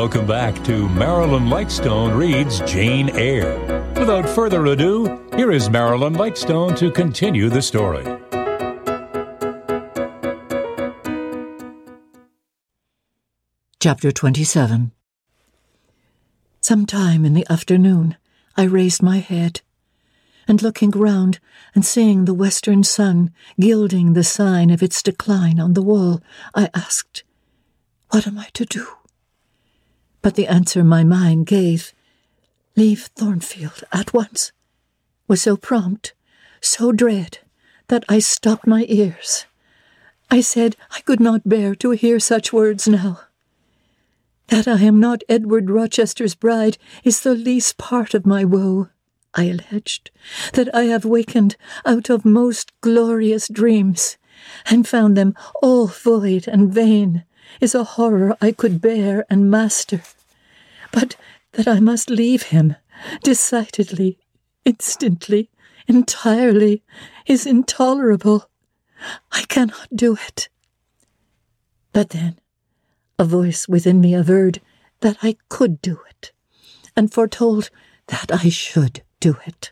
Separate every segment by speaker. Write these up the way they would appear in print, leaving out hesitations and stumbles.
Speaker 1: Welcome back to Marilyn Lightstone Reads Jane Eyre. Without further ado, here is Marilyn Lightstone to continue the story.
Speaker 2: Chapter 27. Sometime in the afternoon, I raised my head, and looking round and seeing the western sun gilding the sign of its decline on the wall, I asked, "What am I to do?" But the answer my mind gave, "Leave Thornfield at once," was so prompt, so dread, that I stopped my ears. I said I could not bear to hear such words now. That I am not Edward Rochester's bride is the least part of my woe, I alleged. That I have wakened out of most glorious dreams, and found them all void and vain, is a horror I could bear and master. But that I must leave him, decidedly, instantly, entirely, is intolerable. I cannot do it. But then a voice within me averred that I could do it, and foretold that I should do it.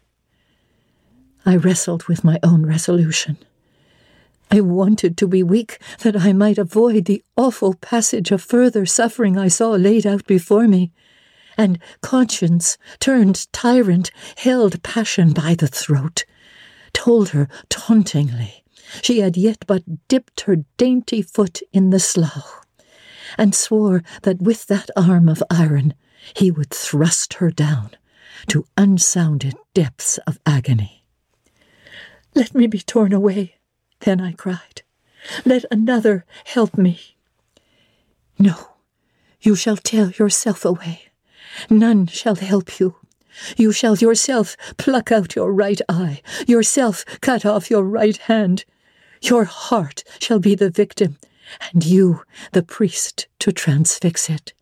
Speaker 2: I wrestled with my own resolution. I wanted to be weak, that I might avoid the awful passage of further suffering I saw laid out before me, and conscience, turned tyrant, held passion by the throat, told her tauntingly she had yet but dipped her dainty foot in the slough, and swore that with that arm of iron he would thrust her down to unsounded depths of agony. "Let me be torn away," then I cried. "Let another help me." "No, you shall tear yourself away. None shall help you. You shall yourself pluck out your right eye, yourself cut off your right hand. Your heart shall be the victim, and you the priest to transfix it."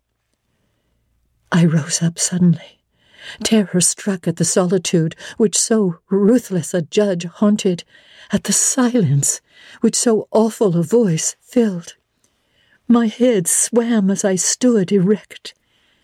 Speaker 2: I rose up suddenly, terror struck at the solitude which so ruthless a judge haunted, at the silence which so awful a voice filled. My head swam as I stood erect.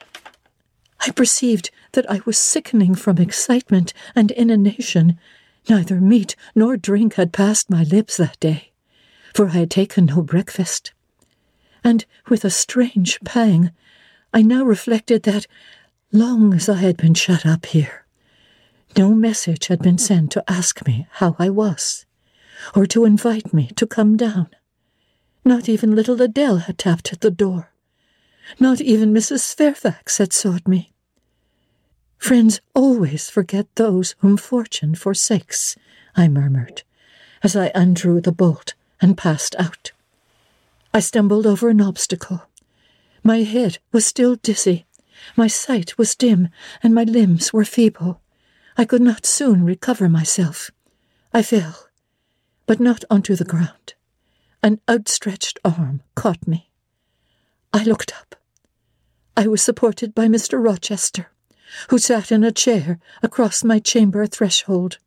Speaker 2: I perceived that I was sickening from excitement and inanition. Neither meat nor drink had passed my lips that day, for I had taken no breakfast. And with a strange pang, I now reflected that, long as I had been shut up here, no message had been sent to ask me how I was, or to invite me to come down. Not even little Adele had tapped at the door. Not even Mrs. Fairfax had sought me. "Friends always forget those whom fortune forsakes," I murmured, as I undrew the bolt and passed out. I stumbled over an obstacle. My head was still dizzy, my sight was dim, and my limbs were feeble. I could not soon recover myself. I fell, but not onto the ground. An outstretched arm caught me. I looked up. I was supported by Mr. Rochester, who sat in a chair across my chamber threshold.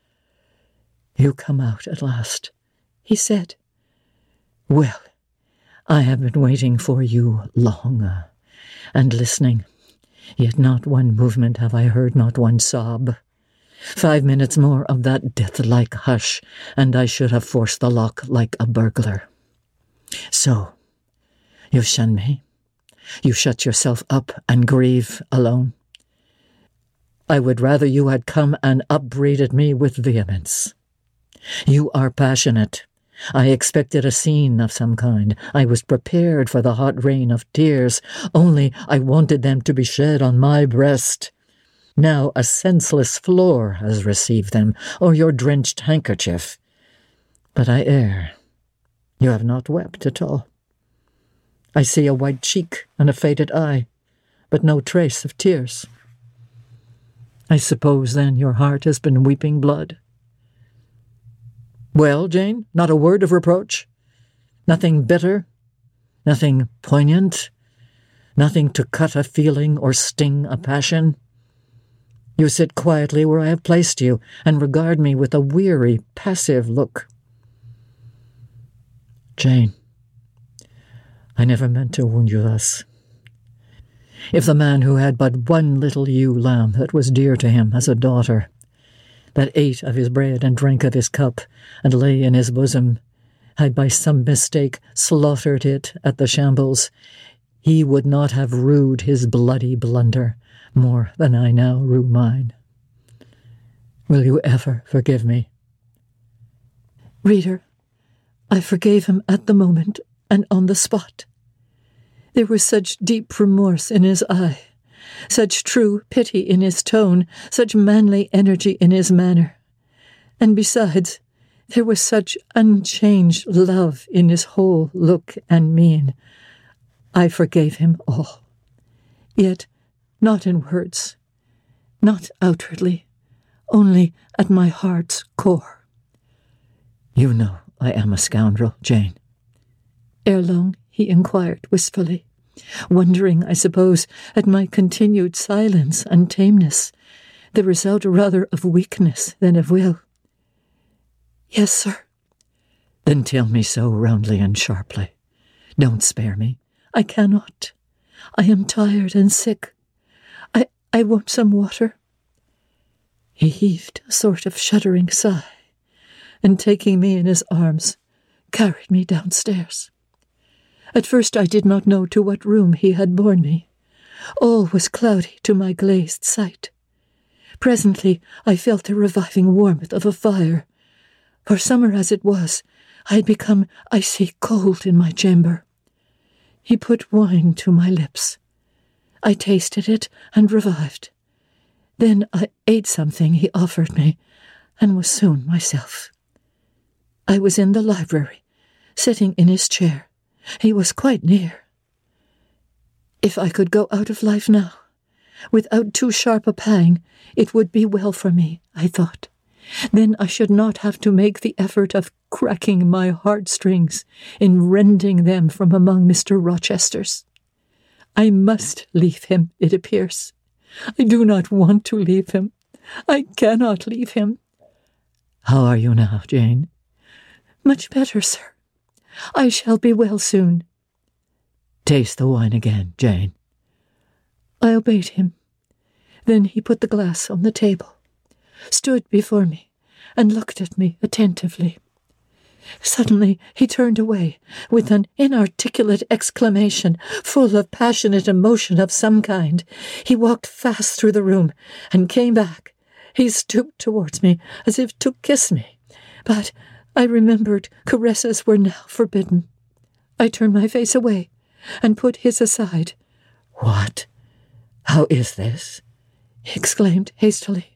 Speaker 2: "You come out at last," he said. "Well, I have been waiting for you long, and listening, yet not one movement have I heard, not one sob. 5 minutes more of that death-like hush, and I should have forced the lock like a burglar. So, you shun me? You shut yourself up and grieve alone? I would rather you had come and upbraided me with vehemence. You are passionate. I expected a scene of some kind. I was prepared for the hot rain of tears, only I wanted them to be shed on my breast. Now a senseless floor has received them, or your drenched handkerchief. But I err. You have not wept at all. I see a white cheek and a faded eye, but no trace of tears. I suppose, then, your heart has been weeping blood. Well, Jane, not a word of reproach? Nothing bitter? Nothing poignant? Nothing to cut a feeling or sting a passion? You sit quietly where I have placed you, and regard me with a weary, passive look. Jane, I never meant to wound you thus. If the man who had but one little ewe lamb that was dear to him as a daughter, that ate of his bread and drank of his cup, and lay in his bosom, had by some mistake slaughtered it at the shambles, he would not have rued his bloody blunder more than I now rue mine. Will you ever forgive me? Reader, I forgave him at the moment and on the spot. There was such deep remorse in his eye, such true pity in his tone, such manly energy in his manner. And besides, there was such unchanged love in his whole look and mien. I forgave him all, yet not in words, not outwardly, only at my heart's core. You know I am a scoundrel, Jane. Ere long he inquired wistfully, wondering, I suppose, at my continued silence and tameness, the result rather of weakness than of will. Yes, sir. Then tell me so roundly and sharply. Don't spare me. I cannot. I am tired and sick. I want some water. He heaved a sort of shuddering sigh, and taking me in his arms, carried me downstairs. At first I did not know to what room he had borne me. All was cloudy to my glazed sight. Presently I felt the reviving warmth of a fire. For summer as it was, I had become icy cold in my chamber. He put wine to my lips. I tasted it and revived. Then I ate something he offered me, and was soon myself. I was in the library, sitting in his chair. He was quite near. If I could go out of life now, without too sharp a pang, it would be well for me, I thought. Then I should not have to make the effort of cracking my heartstrings in rending them from among Mr. Rochester's. I must leave him, it appears. I do not want to leave him. I cannot leave him. How are you now, Jane? Much better, sir. I shall be well soon. Taste the wine again, Jane. I obeyed him. Then he put the glass on the table, stood before me, and looked at me attentively. Suddenly he turned away, with an inarticulate exclamation, full of passionate emotion of some kind. He walked fast through the room, and came back. He stooped towards me, as if to kiss me. But I remembered caresses were now forbidden. I turned my face away, and put his aside. What? How is this? He exclaimed hastily.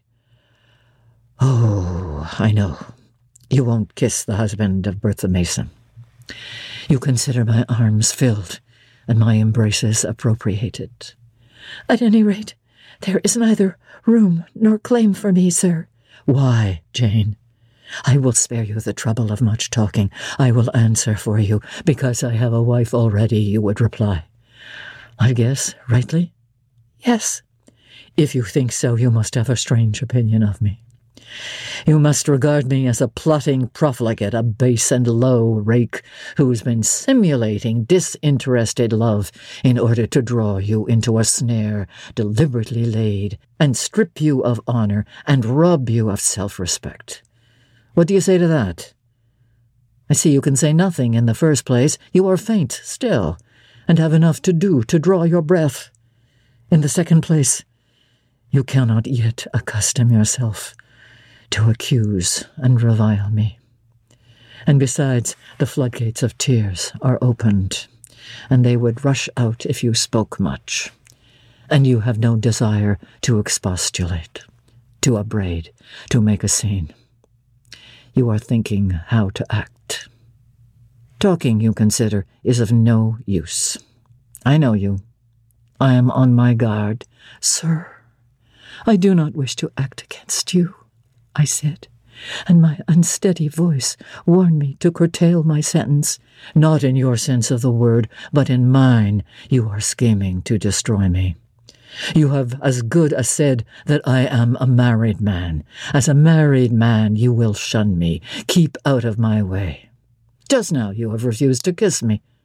Speaker 2: Oh, I know. You won't kiss the husband of Bertha Mason. You consider my arms filled and my embraces appropriated. At any rate, there is neither room nor claim for me, sir. Why, Jane? I will spare you the trouble of much talking. I will answer for you, because I have a wife already, you would reply. I guess rightly? Yes. If you think so, you must have a strange opinion of me. You must regard me as a plotting profligate, a base and low rake who's been simulating disinterested love in order to draw you into a snare deliberately laid and strip you of honor and rob you of self-respect. What do you say to that? I see you can say nothing in the first place. You are faint still, and have enough to do to draw your breath. In the second place, you cannot yet accustom yourself to accuse and revile me. And besides, the floodgates of tears are opened, and they would rush out if you spoke much. And you have no desire to expostulate, to upbraid, to make a scene. You are thinking how to act. Talking, you consider, is of no use. I know you. I am on my guard. Sir, I do not wish to act against you, I said, and my unsteady voice warned me to curtail my sentence. Not in your sense of the word, but in mine, you are scheming to destroy me. You have as good as said that I am a married man. As a married man, you will shun me, keep out of my way. Just now you have refused to kiss me.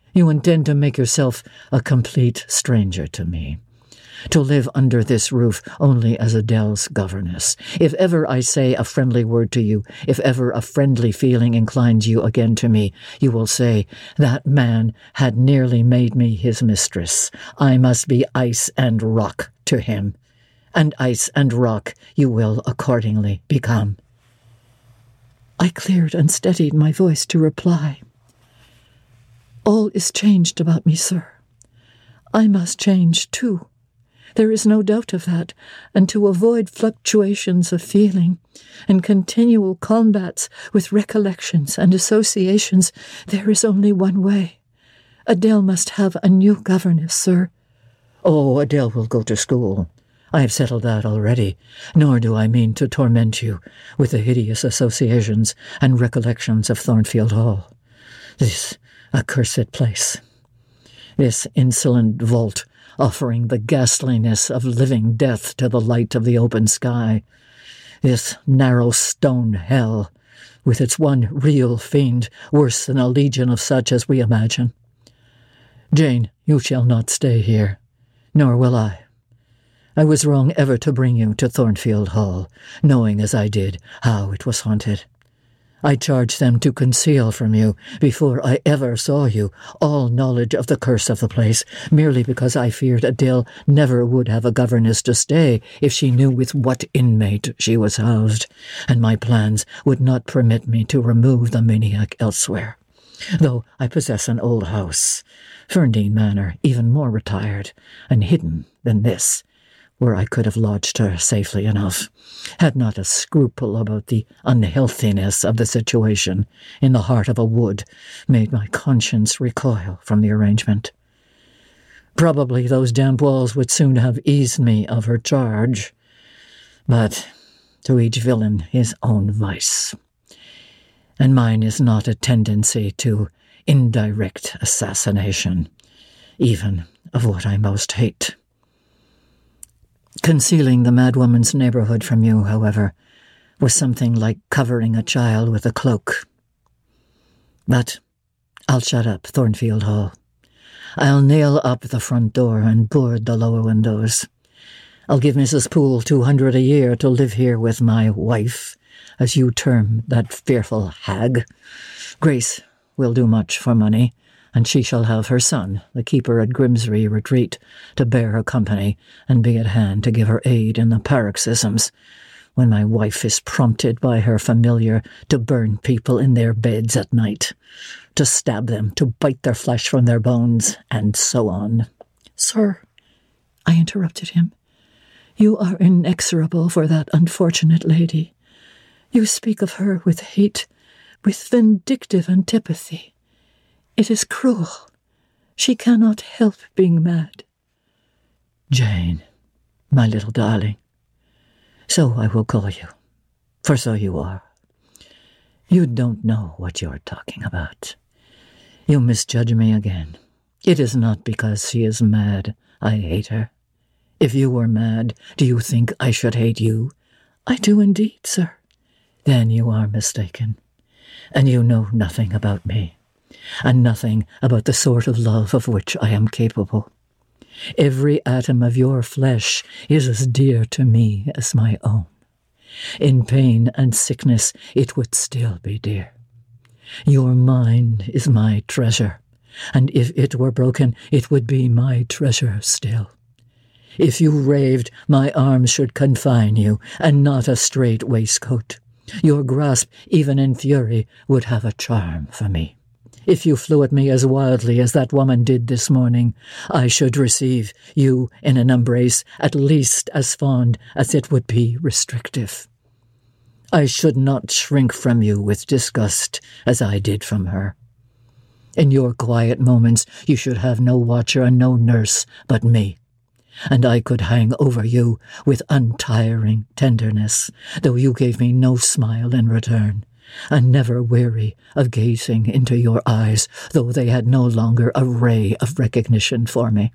Speaker 2: You intend to make yourself a complete stranger to me, to live under this roof only as Adele's governess. If ever I say a friendly word to you, if ever a friendly feeling inclines you again to me, you will say, that man had nearly made me his mistress. I must be ice and rock to him, and ice and rock you will accordingly become. I cleared and steadied my voice to reply. All is changed about me, sir. I must change, too. There is no doubt of that, and to avoid fluctuations of feeling and continual combats with recollections and associations, there is only one way. Adele must have a new governess, sir. Oh, Adele will go to school. I have settled that already, nor do I mean to torment you with the hideous associations and recollections of Thornfield Hall. This accursed place. This insolent vault, offering the ghastliness of living death to the light of the open sky. This narrow stone hell, with its one real fiend, worse than a legion of such as we imagine. Jane, you shall not stay here, nor will I. I was wrong ever to bring you to Thornfield Hall, knowing as I did how it was haunted. I charged them to conceal from you, before I ever saw you, all knowledge of the curse of the place, merely because I feared Adele never would have a governess to stay if she knew with what inmate she was housed, and my plans would not permit me to remove the maniac elsewhere. Though I possess an old house, Ferndean Manor, even more retired and hidden than this, where I could have lodged her safely enough, had not a scruple about the unhealthiness of the situation in the heart of a wood made my conscience recoil from the arrangement. Probably those damp walls would soon have eased me of her charge, but to each villain his own vice, and mine is not a tendency to indirect assassination, even of what I most hate. Concealing the madwoman's neighborhood from you, however, was something like covering a child with a cloak. But I'll shut up Thornfield Hall. I'll nail up the front door and board the lower windows. I'll give Mrs. Poole $200 a year to live here with my wife, as you term that fearful hag. Grace will do much for money, and she shall have her son, the keeper at Grimsby Retreat, to bear her company and be at hand to give her aid in the paroxysms, when my wife is prompted by her familiar to burn people in their beds at night, to stab them, to bite their flesh from their bones, and so on. Sir, I interrupted him, you are inexorable for that unfortunate lady. You speak of her with hate, with vindictive antipathy. It is cruel. She cannot help being mad. Jane, my little darling, so I will call you, for so you are. You don't know what you're talking about. You misjudge me again. It is not because she is mad I hate her. If you were mad, do you think I should hate you? I do indeed, sir. Then you are mistaken, and you know nothing about me, and nothing about the sort of love of which I am capable. Every atom of your flesh is as dear to me as my own. In pain and sickness it would still be dear. Your mind is my treasure, and if it were broken, it would be my treasure still. If you raved, my arms should confine you, and not a strait waistcoat. Your grasp, even in fury, would have a charm for me. If you flew at me as wildly as that woman did this morning, I should receive you in an embrace at least as fond as it would be restrictive. I should not shrink from you with disgust as I did from her. In your quiet moments you should have no watcher and no nurse but me, and I could hang over you with untiring tenderness, though you gave me no smile in return, and never weary of gazing into your eyes, though they had no longer a ray of recognition for me.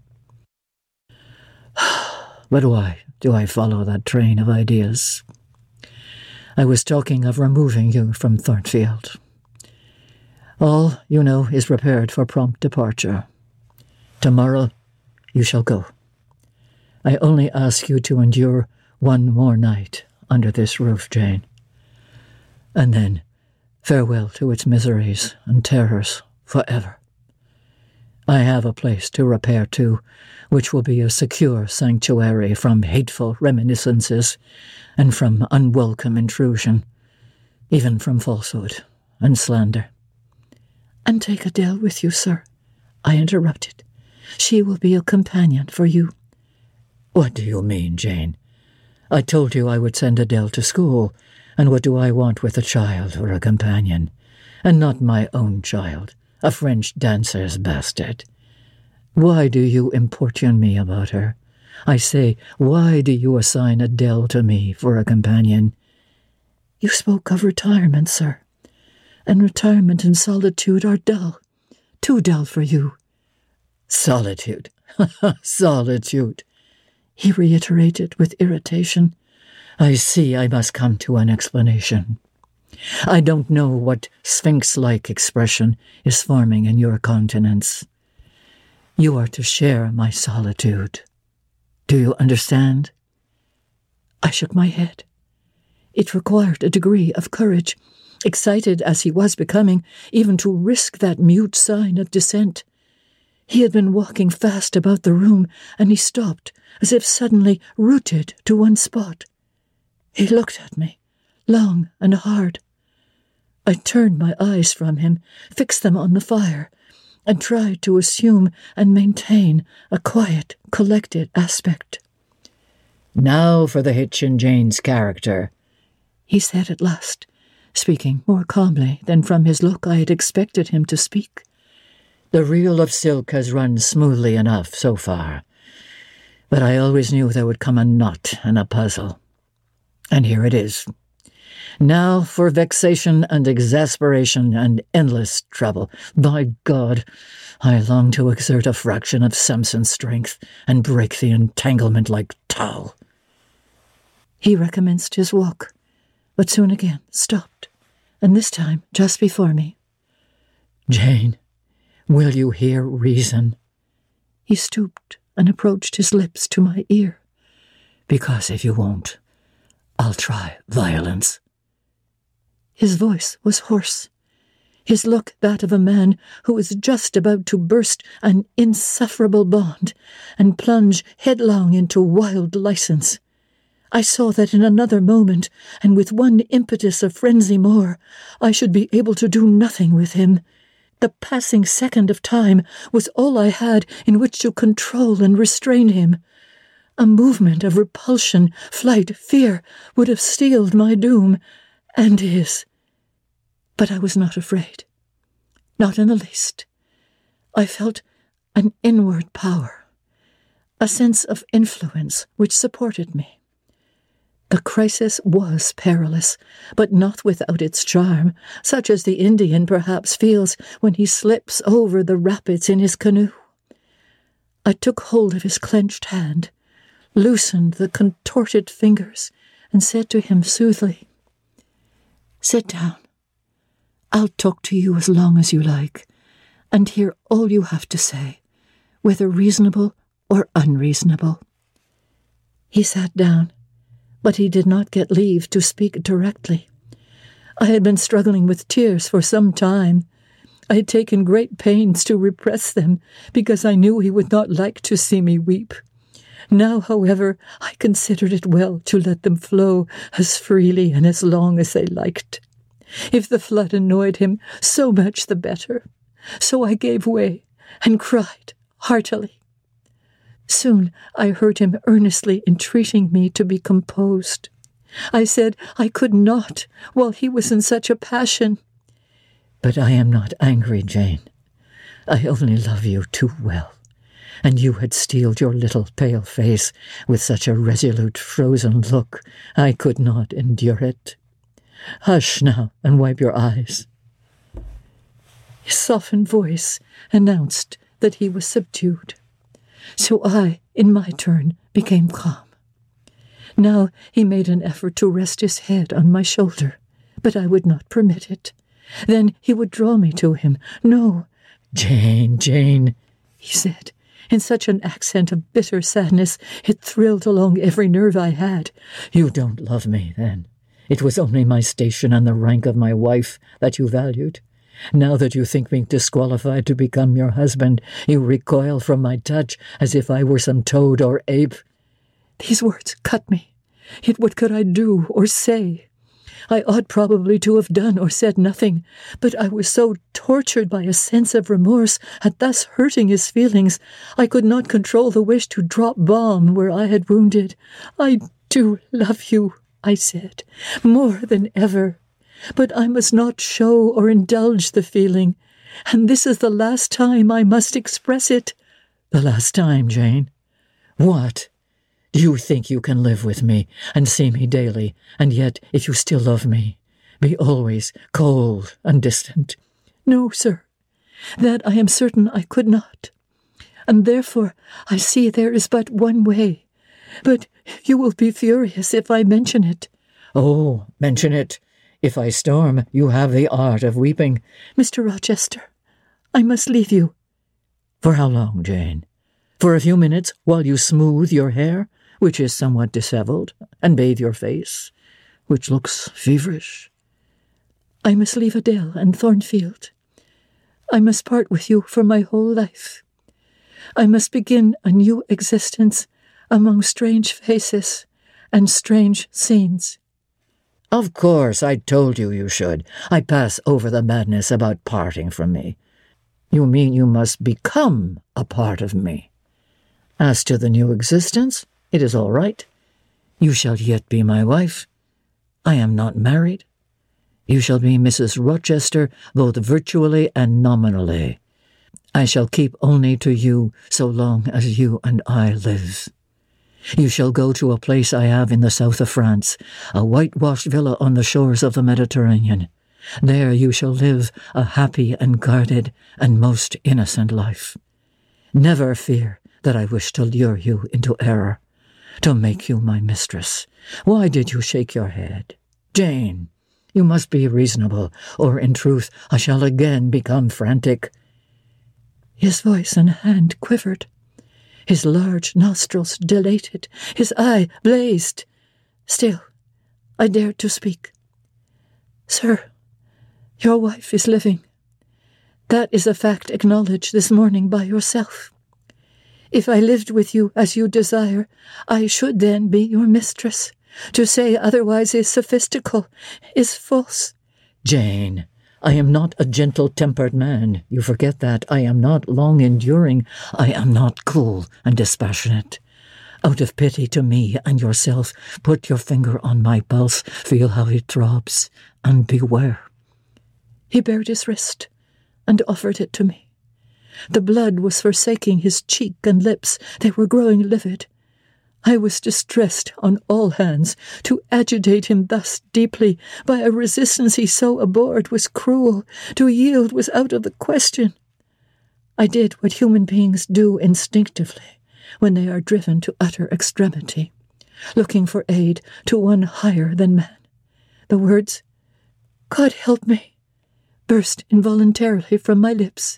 Speaker 2: But why do I follow that train of ideas? I was talking of removing you from Thornfield. All, you know, is prepared for prompt departure. Tomorrow you shall go. I only ask you to endure one more night under this roof, Jane. And then farewell to its miseries and terrors forever. I have a place to repair to, which will be a secure sanctuary from hateful reminiscences and from unwelcome intrusion, even from falsehood and slander. And take Adele with you, sir, I interrupted. She will be a companion for you. What do you mean, Jane? I told you I would send Adele to school, and what do I want with a child or a companion? And not my own child, a French dancer's bastard. Why do you importune me about her? I say, why do you assign Adele to me for a companion? You spoke of retirement, sir, and retirement and solitude are dull, too dull for you. Solitude, solitude, he reiterated with irritation. I see I must come to an explanation. I don't know what sphinx-like expression is forming in your countenance. You are to share my solitude. Do you understand? I shook my head. It required a degree of courage, excited as he was becoming, even to risk that mute sign of dissent. He had been walking fast about the room, and he stopped, as if suddenly rooted to one spot. He looked at me, long and hard. I turned my eyes from him, fixed them on the fire, and tried to assume and maintain a quiet, collected aspect. Now for the hitch in Jane's character, he said at last, speaking more calmly than from his look I had expected him to speak. The reel of silk has run smoothly enough so far, but I always knew there would come a knot and a puzzle. And here it is. Now for vexation and exasperation and endless trouble. By God, I long to exert a fraction of Samson's strength and break the entanglement like tow. He recommenced his walk, but soon again stopped, and this time just before me. Jane, will you hear reason? He stooped and approached his lips to my ear. Because if you won't, I'll try violence. His voice was hoarse, his look that of a man who is just about to burst an insufferable bond and plunge headlong into wild license. I saw that in another moment, and with one impetus of frenzy more, I should be able to do nothing with him. The passing second of time was all I had in which to control and restrain him. A movement of repulsion, flight, fear would have sealed my doom, and his. But I was not afraid. Not in the least. I felt an inward power, a sense of influence which supported me. The crisis was perilous, but not without its charm, such as the Indian perhaps feels when he slips over the rapids in his canoe. I took hold of his clenched hand, loosened the contorted fingers, and said to him soothingly, "Sit down. I'll talk to you as long as you like, and hear all you have to say, whether reasonable or unreasonable." He sat down, but he did not get leave to speak directly. I had been struggling with tears for some time. I had taken great pains to repress them, because I knew he would not like to see me weep. Now, however, I considered it well to let them flow as freely and as long as they liked. If the flood annoyed him, so much the better. So I gave way and cried heartily. Soon I heard him earnestly entreating me to be composed. I said I could not while he was in such a passion. But I am not angry, Jane. I only love you too well. And you had steeled your little pale face with such a resolute frozen look, I could not endure it. Hush now, and wipe your eyes. His softened voice announced that he was subdued. So I, in my turn, became calm. Now he made an effort to rest his head on my shoulder, but I would not permit it. Then he would draw me to him. No, Jane, Jane, he said, in such an accent of bitter sadness it thrilled along every nerve I had. You don't love me, then. It was only my station and the rank of my wife that you valued. Now that you think me disqualified to become your husband, you recoil from my touch as if I were some toad or ape. These words cut me. Yet what could I do or say? I ought probably to have done or said nothing, but I was so tortured by a sense of remorse at thus hurting his feelings, I could not control the wish to drop balm where I had wounded. I do love you, I said, more than ever. But I must not show or indulge the feeling, and this is the last time I must express it. The last time, Jane? What? Do you think you can live with me and see me daily, and yet, if you still love me, be always cold and distant? No, sir, that I am certain I could not, and therefore I see there is but one way. But you will be furious if I mention it. Oh, mention it. If I storm, you have the art of weeping. Mr. Rochester, I must leave you. For how long, Jane? For a few minutes while you smooth your hair, which is somewhat dishevelled, and bathe your face, which looks feverish. I must leave Adele and Thornfield. I must part with you for my whole life. I must begin a new existence among strange faces and strange scenes. Of course, I told you you should. I pass over the madness about parting from me. You mean you must become a part of me. As to the new existence, it is all right. You shall yet be my wife. I am not married. You shall be Mrs. Rochester, both virtually and nominally. I shall keep only to you so long as you and I live. You shall go to a place I have in the south of France, a whitewashed villa on the shores of the Mediterranean. There you shall live a happy and guarded and most innocent life. Never fear that I wish to lure you into error, to make you my mistress. Why did you shake your head? Jane, you must be reasonable, or in truth I shall again become frantic. His voice and hand quivered. His large nostrils dilated. His eye blazed. Still, I dared to speak. Sir, your wife is living. That is a fact acknowledged this morning by yourself. If I lived with you as you desire, I should then be your mistress. To say otherwise is sophistical, is false. Jane, I am not a gentle-tempered man. You forget that. I am not long-enduring. I am not cool and dispassionate. Out of pity to me and yourself, put your finger on my pulse, feel how it throbs, and beware. He bared his wrist and offered it to me. The blood was forsaking his cheek and lips. They were growing livid. I was distressed on all hands. To agitate him thus deeply by a resistance he so abhorred was cruel. To yield was out of the question. I did what human beings do instinctively when they are driven to utter extremity, looking for aid to one higher than man. The words, "God help me," burst involuntarily from my lips.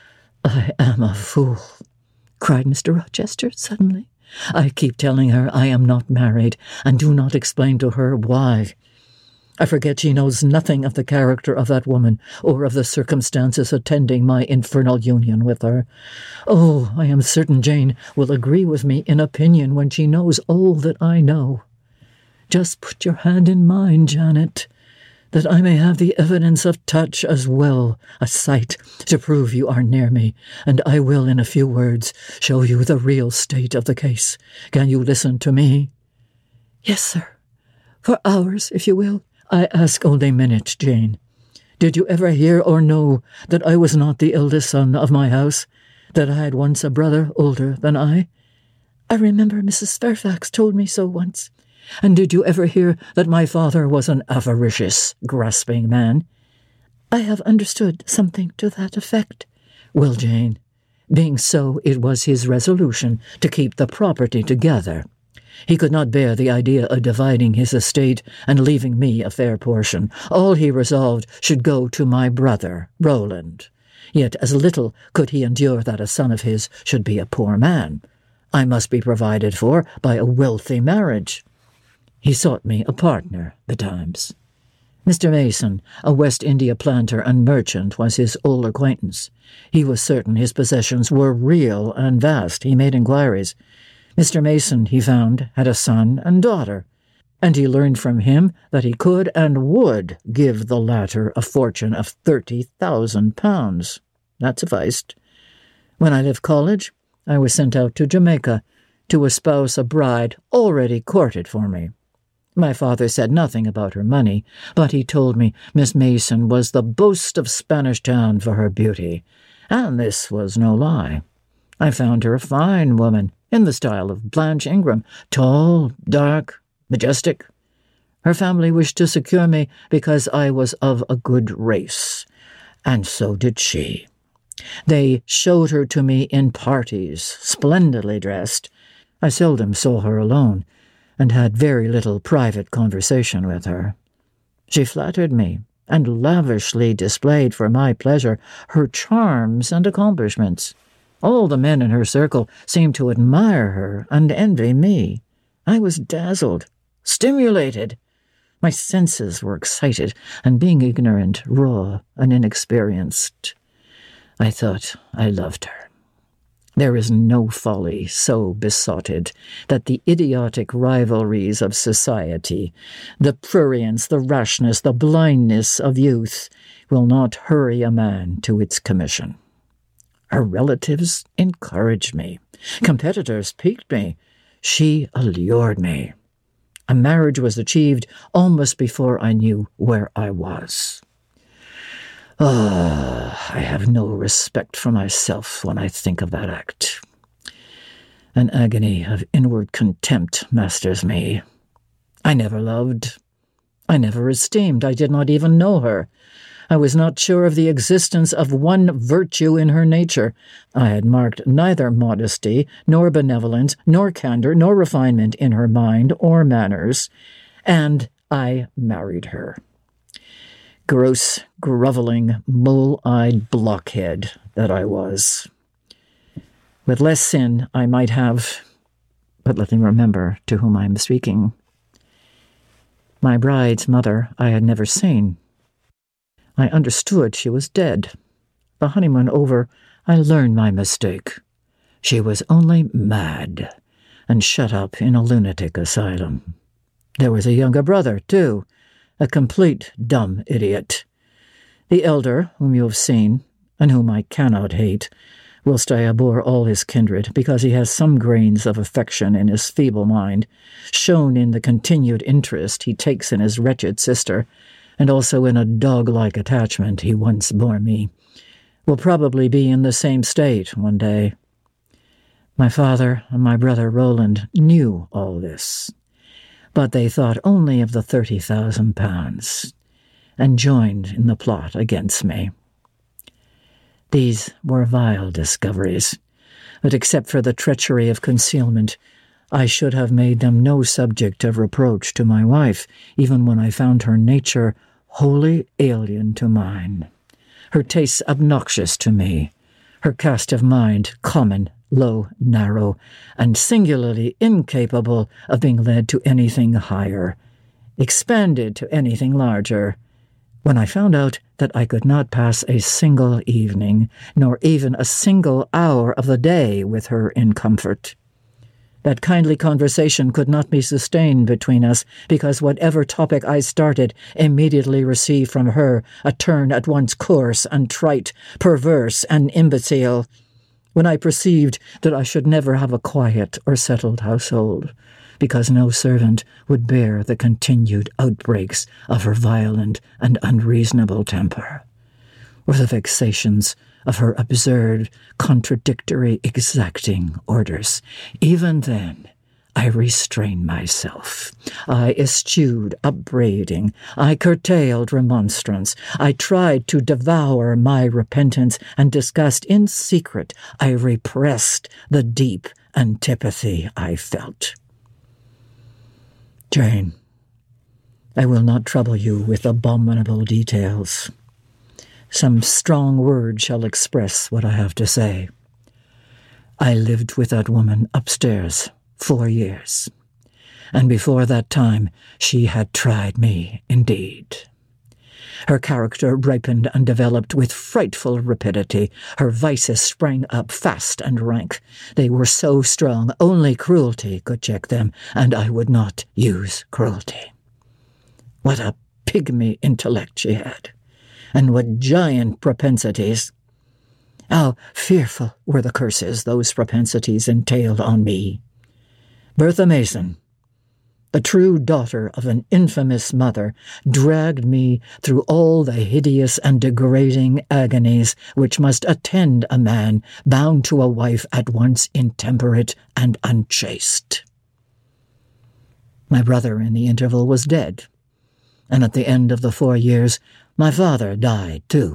Speaker 2: I am a fool, cried Mr. Rochester suddenly. I keep telling her I am not married, and do not explain to her why. I forget she knows nothing of the character of that woman, or of the circumstances attending my infernal union with her. Oh, I am certain Jane will agree with me in opinion when she knows all that I know. Just put your hand in mine, Janet, that I may have the evidence of touch as well as sight to prove you are near me, and I will in a few words show you the real state of the case. Can you listen to me? Yes, sir. For hours, if you will. I ask only minutes, Jane. Did you ever hear or know that I was not the eldest son of my house, that I had once a brother older than I? I remember Mrs. Fairfax told me so once. And did you ever hear that my father was an avaricious, grasping man? I have understood something to that effect. Well, Jane, being so, it was his resolution to keep the property together. He could not bear the idea of dividing his estate and leaving me a fair portion. All he resolved should go to my brother, Roland. Yet as little could he endure that a son of his should be a poor man. I must be provided for by a wealthy marriage. He sought me a partner betimes. Mr. Mason, a West India planter and merchant, was his old acquaintance. He was certain his possessions were real and vast. He made inquiries. Mr. Mason, he found, had a son and daughter, and he learned from him that he could and would give the latter a fortune of £30,000. That sufficed. When I left college, I was sent out to Jamaica to espouse a bride already courted for me. My father said nothing about her money, but he told me Miss Mason was the boast of Spanish Town for her beauty, and this was no lie. I found her a fine woman, in the style of Blanche Ingram, tall, dark, majestic. Her family wished to secure me because I was of a good race, and so did she. They showed her to me in parties, splendidly dressed. I seldom saw her alone, and had very little private conversation with her. She flattered me, and lavishly displayed for my pleasure her charms and accomplishments. All the men in her circle seemed to admire her and envy me. I was dazzled, stimulated. My senses were excited, and being ignorant, raw, and inexperienced, I thought I loved her. There is no folly so besotted that the idiotic rivalries of society, the prurience, the rashness, the blindness of youth will not hurry a man to its commission. Her relatives encouraged me. Competitors piqued me. She allured me. A marriage was achieved almost before I knew where I was. I have no respect for myself when I think of that act. An agony of inward contempt masters me. I never loved. I never esteemed. I did not even know her. I was not sure of the existence of one virtue in her nature. I had marked neither modesty, nor benevolence, nor candor, nor refinement in her mind or manners, and I married her. Gross, groveling, mole-eyed blockhead that I was. With less sin I might have, but let me remember to whom I am speaking. My bride's mother I had never seen. I understood she was dead. The honeymoon over, I learned my mistake. She was only mad, and shut up in a lunatic asylum. There was a younger brother, too, a complete dumb idiot. The elder, whom you have seen, and whom I cannot hate, whilst I abhor all his kindred, because he has some grains of affection in his feeble mind, shown in the continued interest he takes in his wretched sister, and also in a dog-like attachment he once bore me, will probably be in the same state one day. My father and my brother Roland knew all this, but they thought only of the £30,000, and joined in the plot against me. These were vile discoveries, but except for the treachery of concealment, I should have made them no subject of reproach to my wife, even when I found her nature wholly alien to mine, her tastes obnoxious to me, her cast of mind common, low, narrow, and singularly incapable of being led to anything higher, expanded to anything larger. When I found out that I could not pass a single evening, nor even a single hour of the day with her in comfort, that kindly conversation could not be sustained between us, because whatever topic I started immediately received from her a turn at once coarse and trite, perverse and imbecile. When I perceived that I should never have a quiet or settled household, because no servant would bear the continued outbreaks of her violent and unreasonable temper, or the vexations of her absurd, contradictory, exacting orders, even then I restrained myself. I eschewed upbraiding. I curtailed remonstrance. I tried to devour my repentance and disgust in secret. I repressed the deep antipathy I felt.
Speaker 3: Jane, I will not trouble you with abominable details. Some strong word shall express what I have to say. I lived with that woman upstairs 4 years, and before that time she had tried me indeed. Her character ripened and developed with frightful rapidity. Her vices sprang up fast and rank. They were so strong, only cruelty could check them, and I would not use cruelty. What a pygmy intellect she had, and what giant propensities. How fearful were the curses those propensities entailed on me. Bertha Mason, the true daughter of an infamous mother, dragged me through all the hideous and degrading agonies which must attend a man bound to a wife at once intemperate and unchaste. My brother in the interval was dead, and at the end of the 4 years my father died too.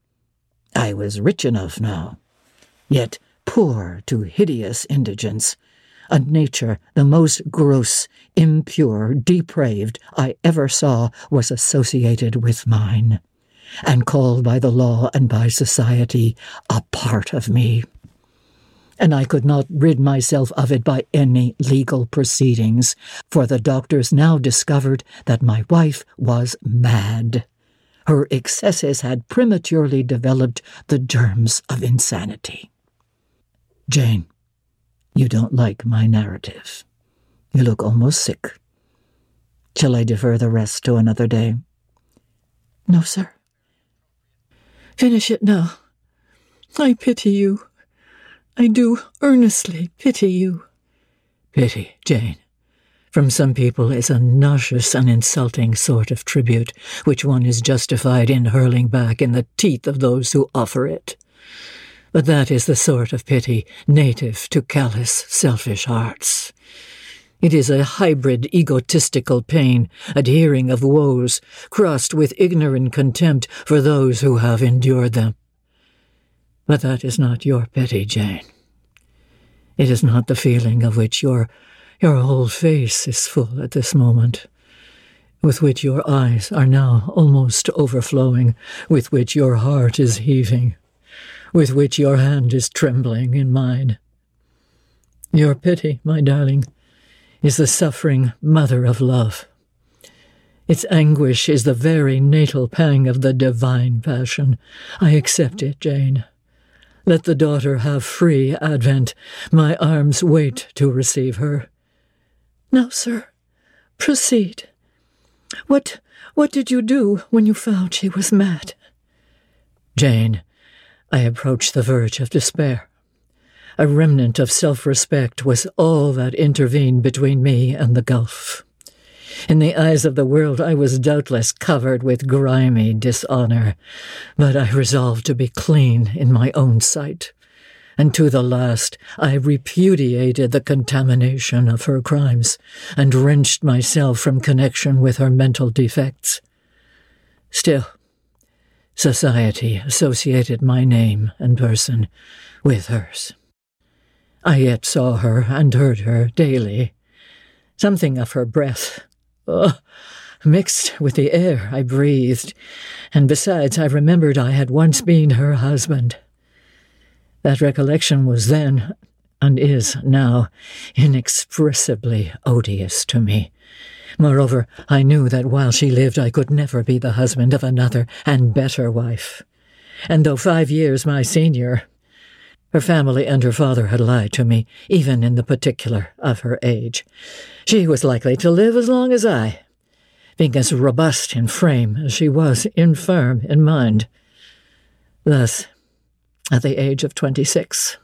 Speaker 3: I was rich enough now, yet poor to hideous indigence, a nature the most gross, impure, depraved I ever saw was associated with mine, and called by the law and by society a part of me. And I could not rid myself of it by any legal proceedings, for the doctors now discovered that my wife was mad. Her excesses had prematurely developed the germs of insanity. Jane, you don't like my narrative. You look almost sick. Shall I defer the rest to another day?
Speaker 2: No, sir. Finish it now. I pity you. I do earnestly pity you.
Speaker 3: Pity, Jane, from some people is a nauseous and insulting sort of tribute, which one is justified in hurling back in the teeth of those who offer it. But that is the sort of pity native to callous, selfish hearts. It is a hybrid egotistical pain, adhering of woes, crossed with ignorant contempt for those who have endured them. But that is not your pity, Jane. It is not the feeling of which your whole face is full at this moment, with which your eyes are now almost overflowing, with which your heart is heaving, with which your hand is trembling in mine. Your pity, my darling, is the suffering mother of love. Its anguish is the very natal pang of the divine passion. I accept it, Jane. Let the daughter have free advent. My arms wait to receive her.
Speaker 2: Now, sir, proceed. What did you do when you found she was mad?
Speaker 3: Jane, I approached the verge of despair. A remnant of self-respect was all that intervened between me and the gulf. In the eyes of the world I was doubtless covered with grimy dishonor, but I resolved to be clean in my own sight, and to the last I repudiated the contamination of her crimes, and wrenched myself from connection with her mental defects. Still, society associated my name and person with hers. I yet saw her and heard her daily. Something of her breath, mixed with the air I breathed, and besides I remembered I had once been her husband. That recollection was then, and is now, inexpressibly odious to me. Moreover, I knew that while she lived I could never be the husband of another and better wife. And though 5 years my senior, her family and her father had lied to me, even in the particular of her age. She was likely to live as long as I, being as robust in frame as she was infirm in mind. Thus, at the age of 26,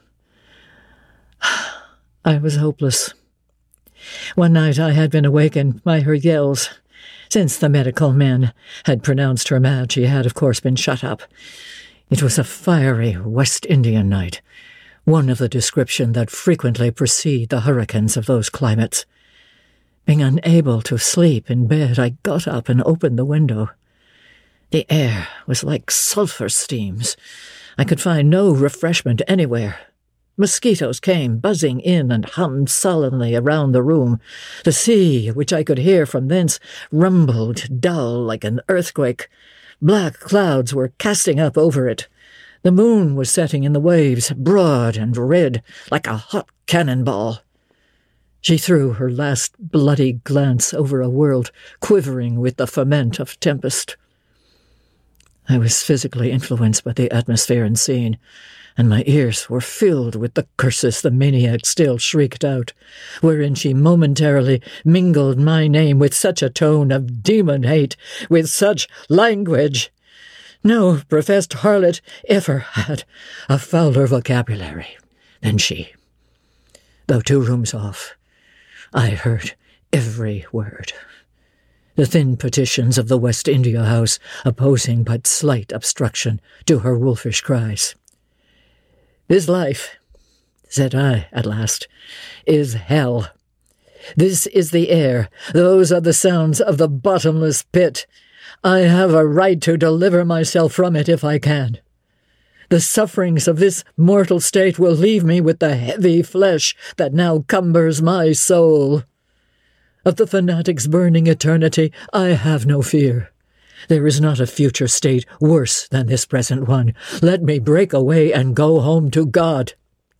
Speaker 3: I was hopeless. One night I had been awakened by her yells. Since the medical men had pronounced her mad, she had, of course, been shut up. It was a fiery West Indian night, one of the description that frequently precede the hurricanes of those climates. Being unable to sleep in bed, I got up and opened the window. The air was like sulphur steams. I could find no refreshment anywhere. Mosquitoes came buzzing in and hummed sullenly around the room. The sea, which I could hear from thence, rumbled dull like an earthquake. Black clouds were casting up over it. The moon was setting in the waves, broad and red, like a hot cannonball. She threw her last bloody glance over a world quivering with the ferment of tempest. I was physically influenced by the atmosphere and scene, and my ears were filled with the curses the maniac still shrieked out, wherein she momentarily mingled my name with such a tone of demon hate, with such language. No professed harlot ever had a fouler vocabulary than she. Though 2 rooms off, I heard every word. The thin petitions of the West India House opposing but slight obstruction to her wolfish cries. "This life," said I at last, "is hell. This is the air. Those are the sounds of the bottomless pit. I have a right to deliver myself from it if I can. The sufferings of this mortal state will leave me with the heavy flesh that now cumbers my soul. Of the fanatic's burning eternity, I have no fear. There is not a future state worse than this present one. Let me break away and go home to God."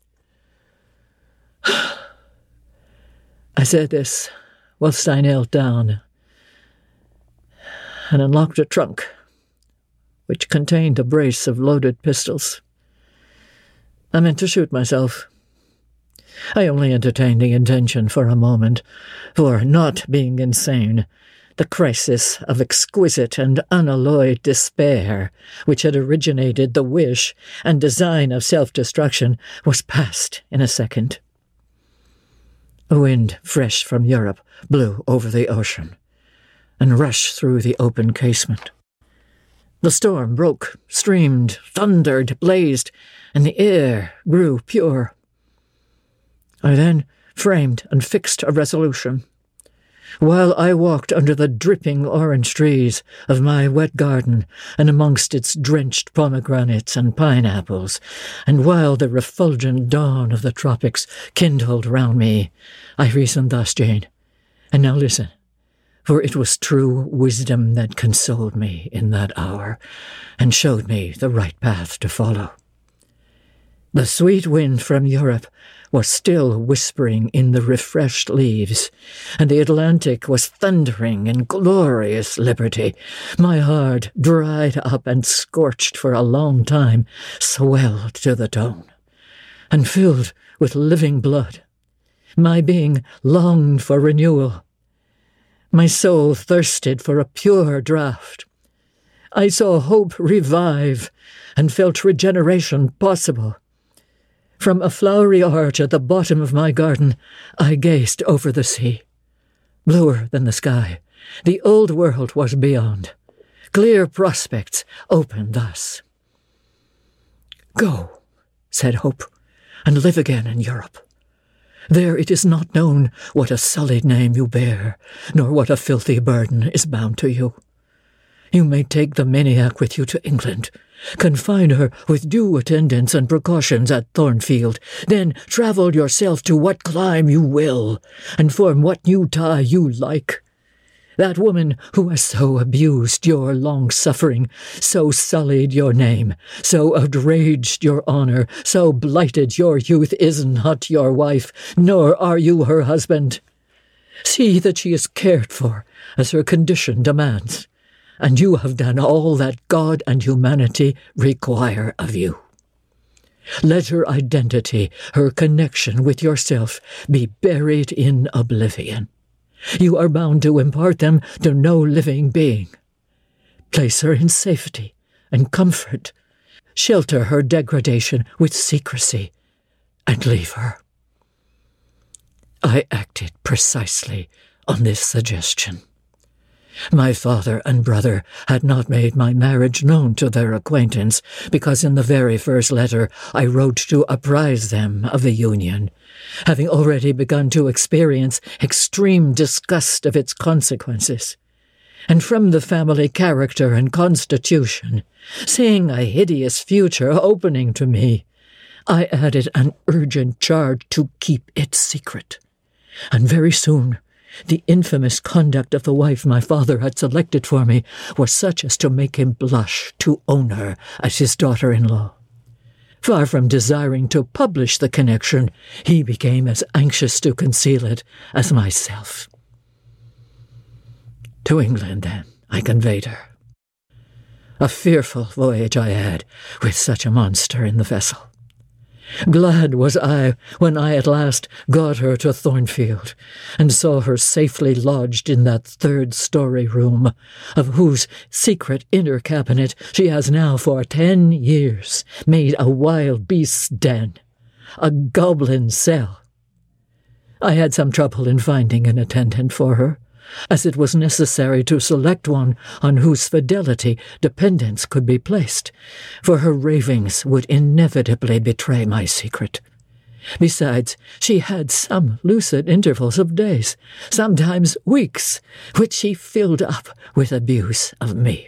Speaker 3: I said this whilst I knelt down and unlocked a trunk which contained a brace of loaded pistols. I meant to shoot myself. I only entertained the intention for a moment, for, not being insane, the crisis of exquisite and unalloyed despair, which had originated the wish and design of self-destruction, was past in a second. A wind fresh from Europe blew over the ocean and rushed through the open casement. The storm broke, streamed, thundered, blazed, and the air grew pure. I then framed and fixed a resolution. While I walked under the dripping orange trees of my wet garden and amongst its drenched pomegranates and pineapples, and while the refulgent dawn of the tropics kindled round me, I reasoned thus, Jane. And now listen, for it was true wisdom that consoled me in that hour, and showed me the right path to follow. The sweet wind from Europe was still whispering in the refreshed leaves, and the Atlantic was thundering in glorious liberty. My heart, dried up and scorched for a long time, swelled to the tone, and filled with living blood. My being longed for renewal. My soul thirsted for a pure draught. I saw hope revive, and felt regeneration possible. From a flowery arch at the bottom of my garden, I gazed over the sea. Bluer than the sky, the old world was beyond. Clear prospects opened thus. "Go," said Hope, "and live again in Europe. There it is not known what a sullied name you bear, nor what a filthy burden is bound to you. You may take the maniac with you to England, confine her with due attendance and precautions at Thornfield, then travel yourself to what clime you will, and form what new tie you like. That woman who has so abused your long-suffering, so sullied your name, so outraged your honour, so blighted your youth is not your wife, nor are you her husband. See that she is cared for as her condition demands, and you have done all that God and humanity require of you. Let her identity, her connection with yourself, be buried in oblivion. You are bound to impart them to no living being. Place her in safety and comfort. Shelter her degradation with secrecy, and leave her." I acted precisely on this suggestion. My father and brother had not made my marriage known to their acquaintance, because in the very first letter I wrote to apprise them of the union, having already begun to experience extreme disgust of its consequences. And from the family character and constitution, seeing a hideous future opening to me, I added an urgent charge to keep it secret. And very soon, the infamous conduct of the wife my father had selected for me was such as to make him blush to own her as his daughter-in-law. Far from desiring to publish the connection, he became as anxious to conceal it as myself. To England, then, I conveyed her. A fearful voyage I had, with such a monster in the vessel. Glad was I when I at last got her to Thornfield, and saw her safely lodged in that third-story room, of whose secret inner cabinet she has now for 10 years made a wild beast's den, a goblin cell. I had some trouble in finding an attendant for her, as it was necessary to select one on whose fidelity dependence could be placed, for her ravings would inevitably betray my secret. Besides, she had some lucid intervals of days, sometimes weeks, which she filled up with abuse of me.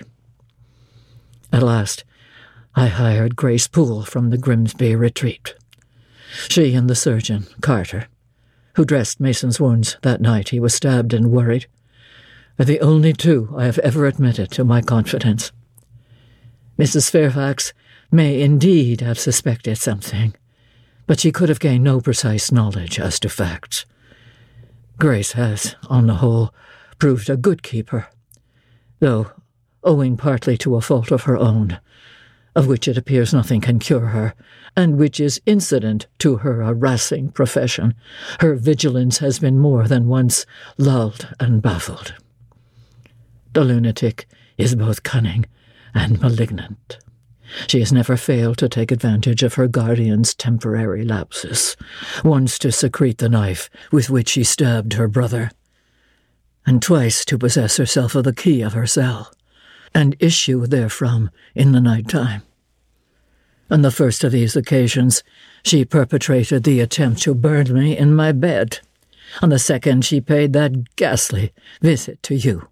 Speaker 3: At last, I hired Grace Poole from the Grimsby retreat. She and the surgeon, Carter, who dressed Mason's wounds that night he was stabbed and worried, are the only two I have ever admitted to my confidence. Mrs. Fairfax may indeed have suspected something, but she could have gained no precise knowledge as to facts. Grace has, on the whole, proved a good keeper, though owing partly to a fault of her own, of which it appears nothing can cure her, and which is incident to her harassing profession, her vigilance has been more than once lulled and baffled. The lunatic is both cunning and malignant. She has never failed to take advantage of her guardian's temporary lapses, once to secrete the knife with which she stabbed her brother, and twice to possess herself of the key of her cell, and issue therefrom in the night time. On the first of these occasions, she perpetrated the attempt to burn me in my bed. On the second, she paid that ghastly visit to you.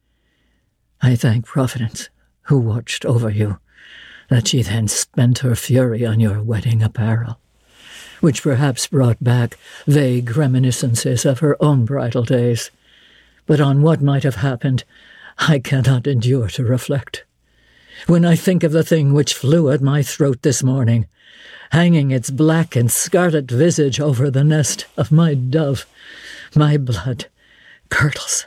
Speaker 3: I thank Providence, who watched over you, that she then spent her fury on your wedding apparel, which perhaps brought back vague reminiscences of her own bridal days. But on what might have happened, I cannot endure to reflect. When I think of the thing which flew at my throat this morning, hanging its black and scarlet visage over the nest of my dove, my blood curdles.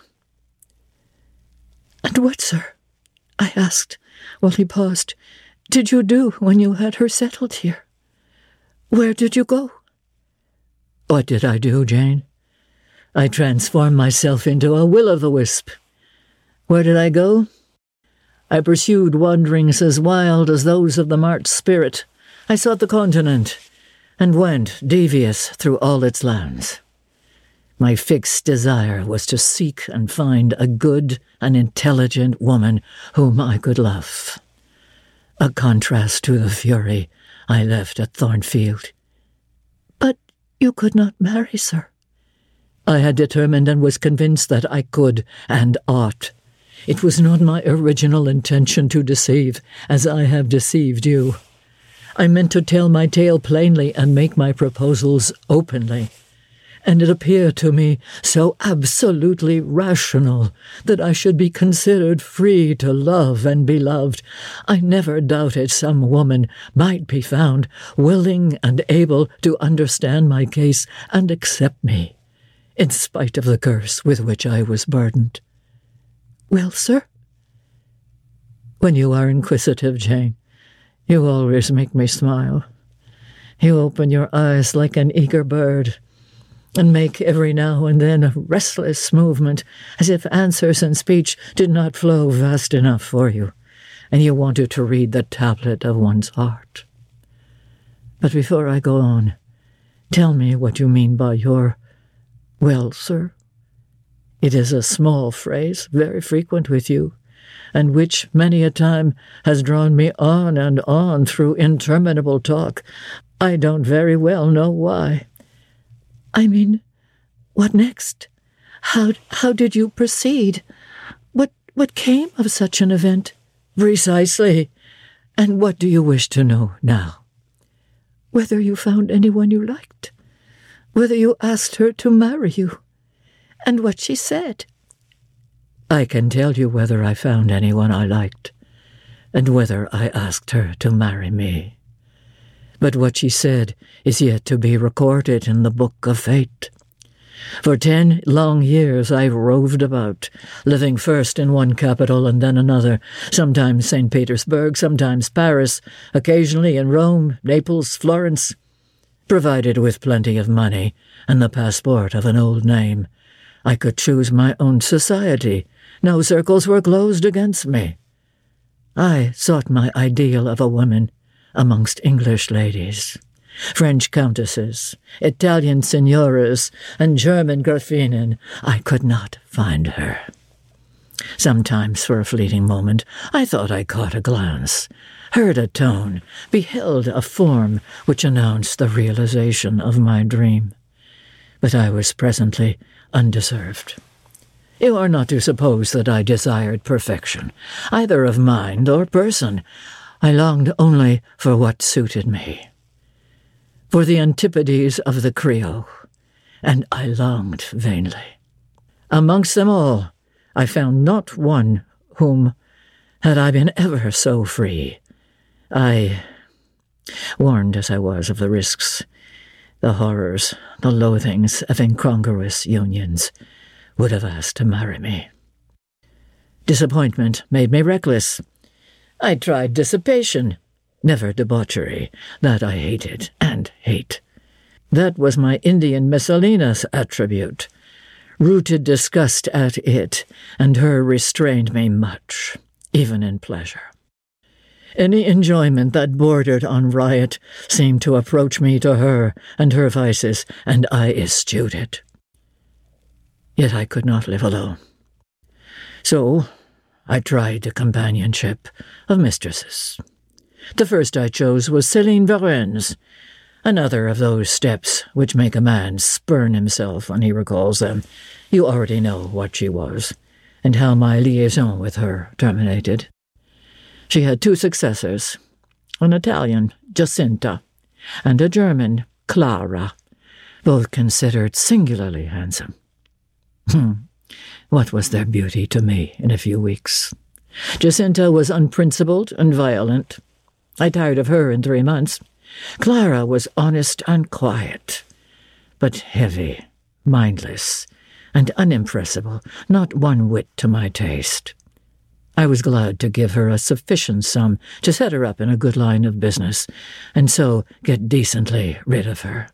Speaker 3: "And what, sir," I asked, while he paused, "did you do when you had her settled here? Where did you go?" "What did I do, Jane? I transformed myself into a will-o'-the-wisp. Where did I go? I pursued wanderings as wild as those of the March spirit. I sought the continent, and went devious through all its lands. My fixed desire was to seek and find a good and intelligent woman whom I could love. A contrast to the fury I left at Thornfield." "But you could not marry, sir." "I had determined and was convinced that I could and ought. It was not my original intention to deceive, as I have deceived you. I meant to tell my tale plainly and make my proposals openly. And it appeared to me so absolutely rational that I should be considered free to love and be loved. I never doubted some woman might be found willing and able to understand my case and accept me, in spite of the curse with which I was burdened." "Well, sir?" "When you are inquisitive, Jane, you always make me smile. You open your eyes like an eager bird, and make every now and then a restless movement, as if answers and speech did not flow fast enough for you, and you wanted to read the tablet of one's heart. But before I go on, tell me what you mean by your, well, sir. It is a small phrase, very frequent with you, and which many a time has drawn me on and on through interminable talk. I don't very well know why." "I mean, what next? How did you proceed? What came of such an event?" "Precisely. And what do you wish to know now?"
Speaker 2: whether you found anyone you liked, whether you asked her to marry you, and what she said."
Speaker 3: "I can tell you whether I found anyone I liked, and whether I asked her to marry me. But what she said is yet to be recorded in the book of fate. For 10 long years I roved about, living first in one capital and then another, sometimes St. Petersburg, sometimes Paris, occasionally in Rome, Naples, Florence, provided with plenty of money and the passport of an old name. I could choose my own society. No circles were closed against me. I sought my ideal of a woman amongst English ladies, French countesses, Italian signoras, and German Gräfinnen. I could not find her. Sometimes, for a fleeting moment, I thought I caught a glance, heard a tone, beheld a form which announced the realization of my dream. But I was presently undeserved. You are not to suppose that I desired perfection, either of mind or person. I longed only for what suited me, for the antipodes of the Creole, and I longed vainly. Amongst them all, I found not one whom, had I been ever so free, I, warned as I was of the risks, the horrors, the loathings of incongruous unions, would have asked to marry me. Disappointment made me reckless. I tried dissipation, never debauchery. That I hated and hate. That was my Indian Messalinas attribute. Rooted disgust at it and her restrained me much, even in pleasure. Any enjoyment that bordered on riot seemed to approach me to her and her vices, and I eschewed it. Yet I could not live alone. So I tried the companionship of mistresses. The first I chose was Céline Varens, another of those steps which make a man spurn himself when he recalls them. You already know what she was, and how my liaison with her terminated. She had 2 successors, an Italian, Giacinta, and a German, Clara, both considered singularly handsome. What was their beauty to me in a few weeks? Giacinta was unprincipled and violent. I tired of her in 3 months. Clara was honest and quiet, but heavy, mindless, and unimpressible, not one whit to my taste. I was glad to give her a sufficient sum to set her up in a good line of business, and so get decently rid of her.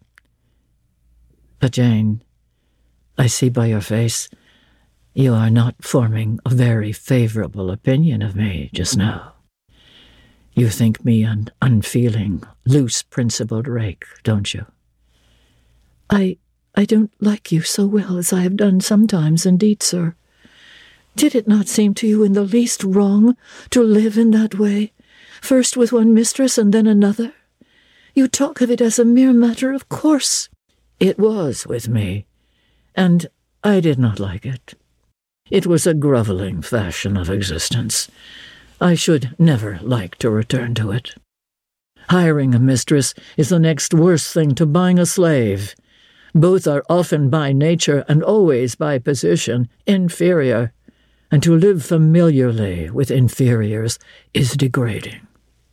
Speaker 3: But Jane, I see by your face you are not forming a very favorable opinion of me just now. You think me an unfeeling, loose-principled rake, don't you?
Speaker 2: I don't like you so well as I have done sometimes, indeed, sir. Did it not seem to you in the least wrong to live in that way, first with one mistress and then another? You talk of it as a mere matter of course.
Speaker 3: It was with me, and I did not like it. It was a grovelling fashion of existence. I should never like to return to it. Hiring a mistress is the next worst thing to buying a slave. Both are often by nature and always by position inferior, and to live familiarly with inferiors is degrading.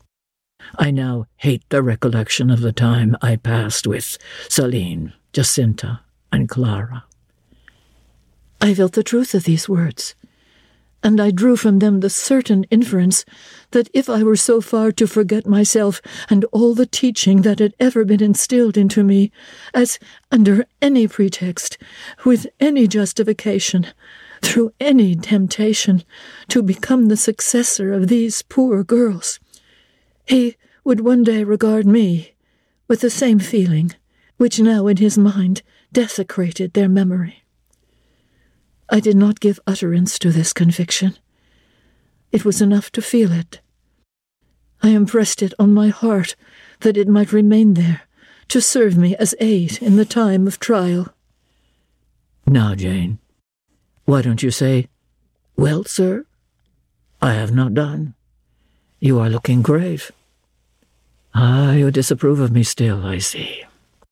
Speaker 3: I now hate the recollection of the time I passed with Céline, Giacinta, and Clara.
Speaker 2: I felt the truth of these words, and I drew from them the certain inference that if I were so far to forget myself and all the teaching that had ever been instilled into me, as, under any pretext, with any justification, through any temptation, to become the successor of these poor girls, he would one day regard me with the same feeling which now in his mind desecrated their memory. I did not give utterance to this conviction. It was enough to feel it. I impressed it on my heart that it might remain there, to serve me as aid in the time of trial.
Speaker 3: Now, Jane, why don't you say, "Well, sir, I have not done. You are looking grave." Ah, you disapprove of me still, I see.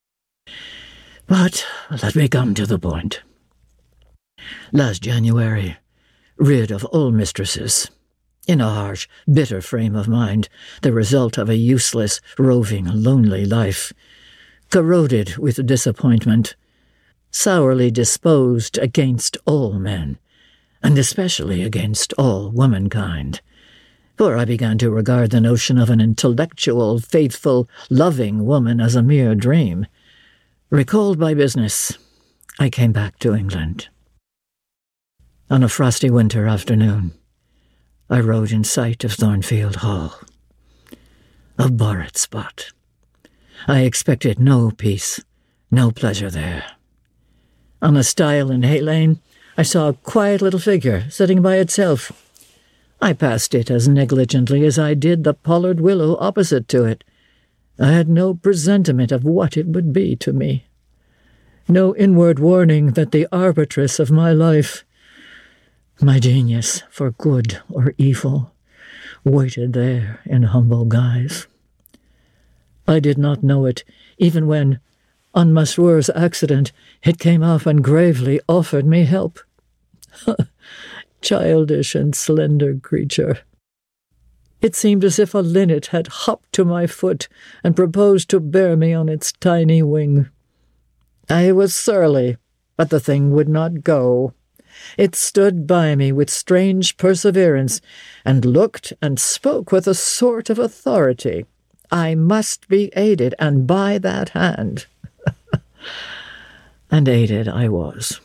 Speaker 3: But let me come to the point. Last January, rid of all mistresses, in a harsh, bitter frame of mind, the result of a useless, roving, lonely life, corroded with disappointment, sourly disposed against all men, and especially against all womankind, for I began to regard the notion of an intellectual, faithful, loving woman as a mere dream. Recalled by business, I came back to England. On a frosty winter afternoon, I rode in sight of Thornfield Hall. A borrowed spot. I expected no peace, no pleasure there. On a stile in Hay Lane, I saw a quiet little figure sitting by itself. I passed it as negligently as I did the pollard willow opposite to it. I had no presentiment of what it would be to me, no inward warning that the arbitress of my life, my genius for good or evil, waited there in humble guise. I did not know it, even when, on Masrour's accident, it came off and gravely offered me help. Childish and slender creature. It seemed as if a linnet had hopped to my foot and proposed to bear me on its tiny wing. I was surly, but the thing would not go. It stood by me with strange perseverance, and looked and spoke with a sort of authority. I must be aided, and by that hand. And aided I was.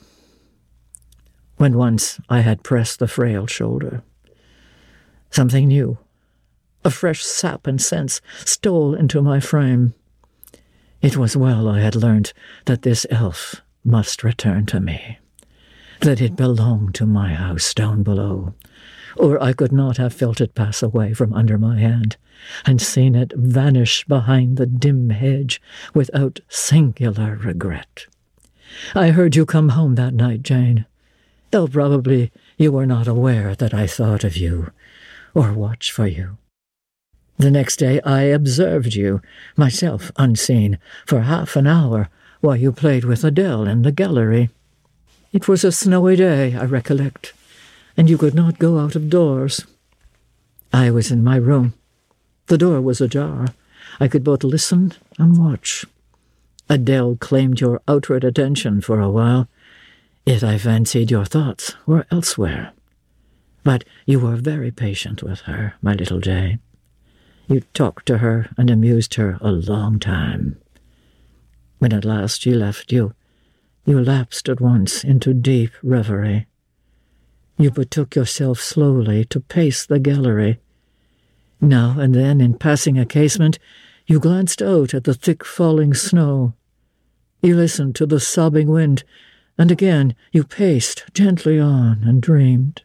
Speaker 3: When once I had pressed the frail shoulder, something new, a fresh sap and sense, stole into my frame. It was well I had learnt that this elf must return to me, that it belonged to my house down below, or I could not have felt it pass away from under my hand, and seen it vanish behind the dim hedge without singular regret. I heard you come home that night, Jane, though probably you were not aware that I thought of you, or watched for you. The next day I observed you, myself unseen, for half an hour while you played with Adele in the gallery. It was a snowy day, I recollect, and you could not go out of doors. I was in my room. The door was ajar. I could both listen and watch. Adele claimed your outward attention for a while, yet I fancied your thoughts were elsewhere. But you were very patient with her, my little Jane. You talked to her and amused her a long time. When at last she left you, you lapsed at once into deep reverie. You betook yourself slowly to pace the gallery. Now and then, in passing a casement, you glanced out at the thick falling snow. You listened to the sobbing wind, and again you paced gently on and dreamed.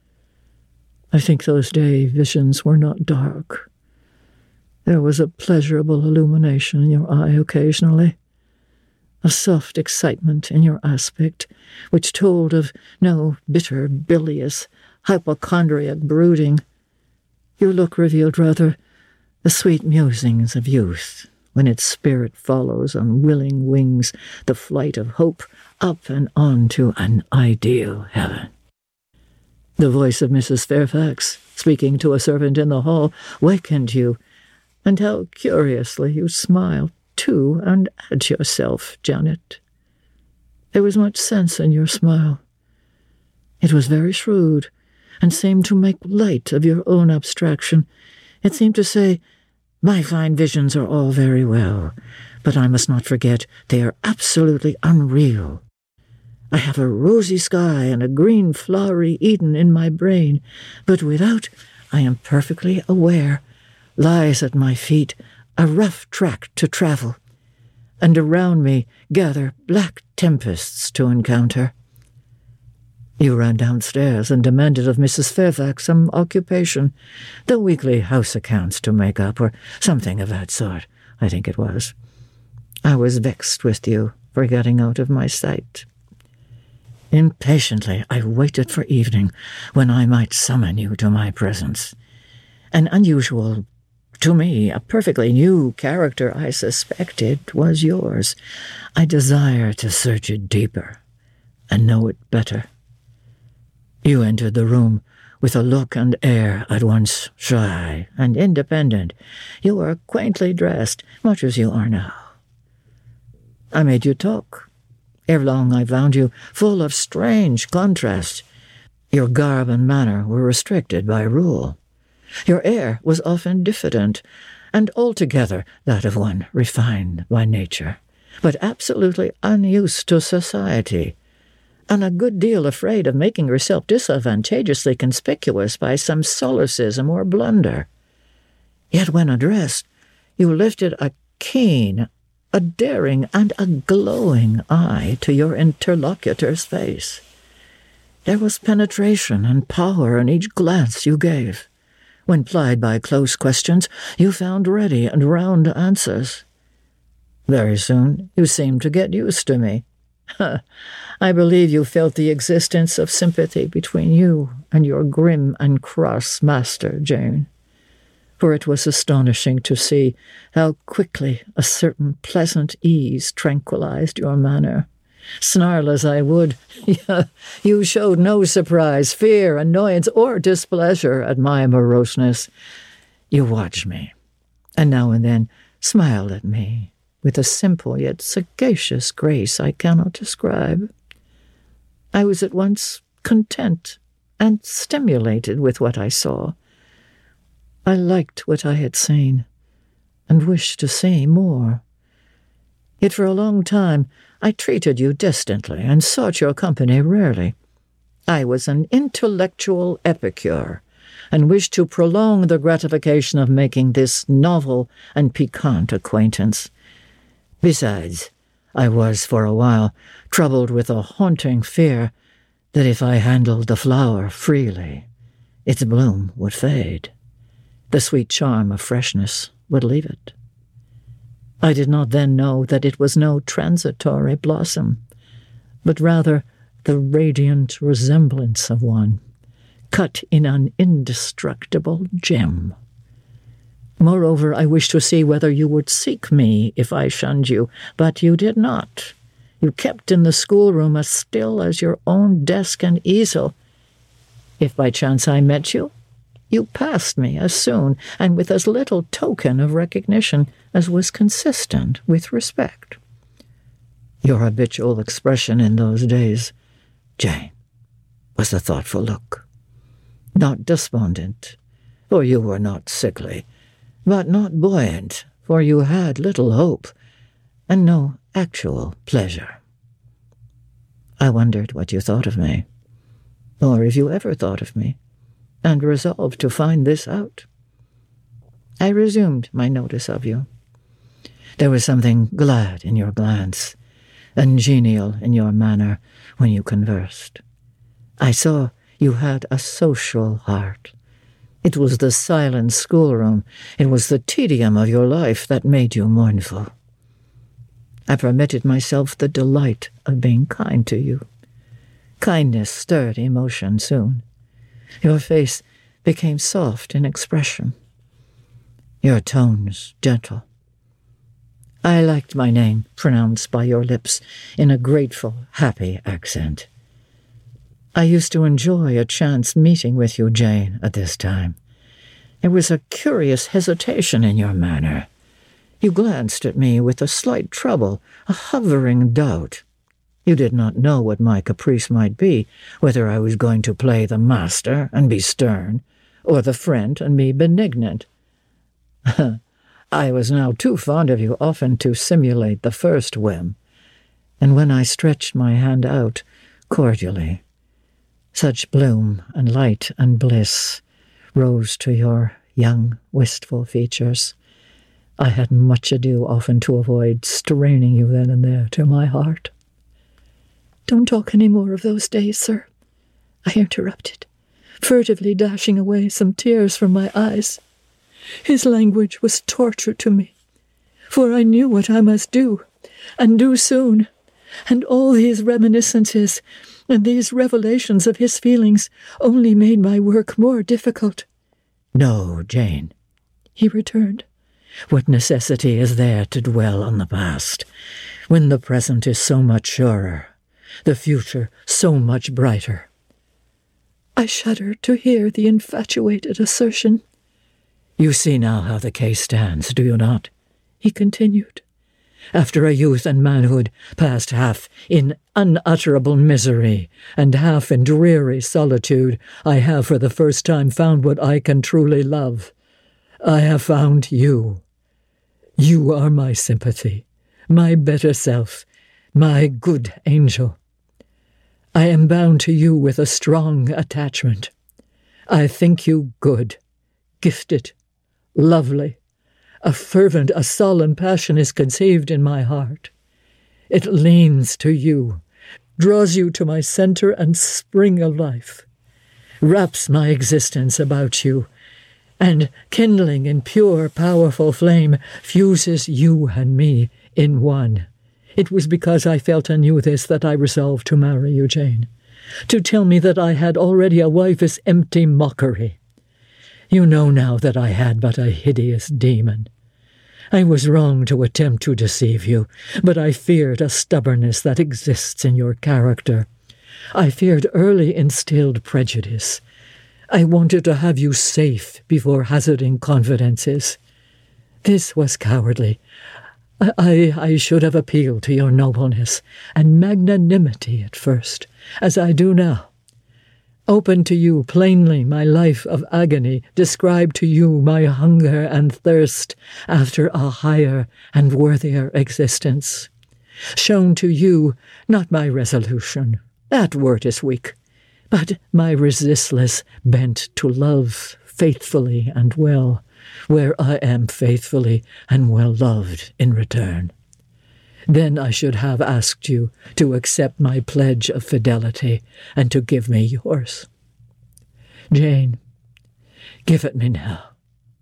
Speaker 3: I think those day visions were not dark. There was a pleasurable illumination in your eye occasionally, a soft excitement in your aspect, which told of no bitter, bilious, hypochondriac brooding. Your look revealed rather the sweet musings of youth, when its spirit follows on willing wings the flight of hope up and on to an ideal heaven. The voice of Mrs. Fairfax, speaking to a servant in the hall, wakened you, and how curiously you smiled to and at yourself, Janet. There was much sense in your smile. It was very shrewd, and seemed to make light of your own abstraction. It seemed to say, my fine visions are all very well, but I must not forget they are absolutely unreal. I have a rosy sky and a green flowery Eden in my brain, but without, I am perfectly aware, lies at my feet a rough track to travel, and around me gather black tempests to encounter. You ran downstairs and demanded of Mrs. Fairfax some occupation, the weekly house accounts to make up, or something of that sort, I think it was. I was vexed with you for getting out of my sight. Impatiently I waited for evening, when I might summon you to my presence. An unusual to me, a perfectly new character I suspected was yours. I desire to search it deeper and know it better. You entered the room with a look and air at once shy and independent. You were quaintly dressed, much as you are now. I made you talk. Ere long I found you full of strange contrast. Your garb and manner were restricted by rule. Your air was often diffident, and altogether that of one refined by nature, but absolutely unused to society, and a good deal afraid of making yourself disadvantageously conspicuous by some solecism or blunder. Yet when addressed, you lifted a keen, a daring, and a glowing eye to your interlocutor's face. There was penetration and power in each glance you gave. When plied by close questions, you found ready and round answers. Very soon you seemed to get used to me. I believe you felt the existence of sympathy between you and your grim and cross master, Jane. For it was astonishing to see how quickly a certain pleasant ease tranquilized your manner. Snarl as I would, you showed no surprise, fear, annoyance, or displeasure at my moroseness. You watched me, and now and then smiled at me with a simple yet sagacious grace I cannot describe. I was at once content and stimulated with what I saw. I liked what I had seen, and wished to see more. Yet for a long time I treated you distantly and sought your company rarely. I was an intellectual epicure, and wished to prolong the gratification of making this novel and piquant acquaintance. Besides, I was for a while troubled with a haunting fear that if I handled the flower freely, its bloom would fade. The sweet charm of freshness would leave it. I did not then know that it was no transitory blossom, but rather the radiant resemblance of one, cut in an indestructible gem. Moreover, I wished to see whether you would seek me if I shunned you, but you did not. You kept in the schoolroom as still as your own desk and easel. If by chance I met you, you passed me as soon, and with as little token of recognition as was consistent with respect. Your habitual expression in those days, Jane, was a thoughtful look. Not despondent, for you were not sickly, but not buoyant, for you had little hope, and no actual pleasure. I wondered what you thought of me, or if you ever thought of me, and resolved to find this out. I resumed my notice of you. There was something glad in your glance, and genial in your manner when you conversed. I saw you had a social heart. It was the silent schoolroom, it was the tedium of your life that made you mournful. I permitted myself the delight of being kind to you. Kindness stirred emotion soon. Your face became soft in expression, your tones gentle. I liked my name pronounced by your lips in a grateful, happy accent. I used to enjoy a chance meeting with you, Jane, at this time. There was a curious hesitation in your manner. You glanced at me with a slight trouble, a hovering doubt. You did not know what my caprice might be, whether I was going to play the master and be stern, or the friend and be benignant. I was now too fond of you often to simulate the first whim, and when I stretched my hand out cordially, such bloom and light and bliss rose to your young, wistful features. I had much ado often to avoid straining you then and there to my heart.
Speaker 2: Don't talk any more of those days, sir, I interrupted, furtively dashing away some tears from my eyes. His language was torture to me, for I knew what I must do, and do soon, and all these reminiscences and these revelations of his feelings only made my work more difficult.
Speaker 3: No, Jane, he returned. What necessity is there to dwell on the past, when the present is so much surer, the future so much brighter?
Speaker 2: I shudder to hear the infatuated assertion.
Speaker 3: You see now how the case stands, do you not? He continued. After a youth and manhood passed half in unutterable misery and half in dreary solitude, I have for the first time found what I can truly love. I have found you. You are my sympathy, my better self, my good angel. I am bound to you with a strong attachment. I think you good, gifted, lovely. A fervent, a solemn passion is conceived in my heart. It leans to you, draws you to my centre and spring of life, wraps my existence about you, and, kindling in pure, powerful flame, fuses you and me in one. It was because I felt and knew this that I resolved to marry you, Jane. To tell me that I had already a wife is empty mockery. You know now that I had but a hideous demon. I was wrong to attempt to deceive you, but I feared a stubbornness that exists in your character. I feared early instilled prejudice. I wanted to have you safe before hazarding confidences. This was cowardly. I should have appealed to your nobleness and magnanimity at first, as I do now. Open to you plainly my life of agony, describe to you my hunger and thirst after a higher and worthier existence. Shown to you not my resolution, that word is weak, but my resistless bent to love faithfully and well, where I am faithfully and well loved in return. Then I should have asked you to accept my pledge of fidelity and to give me yours. Jane, give it me now.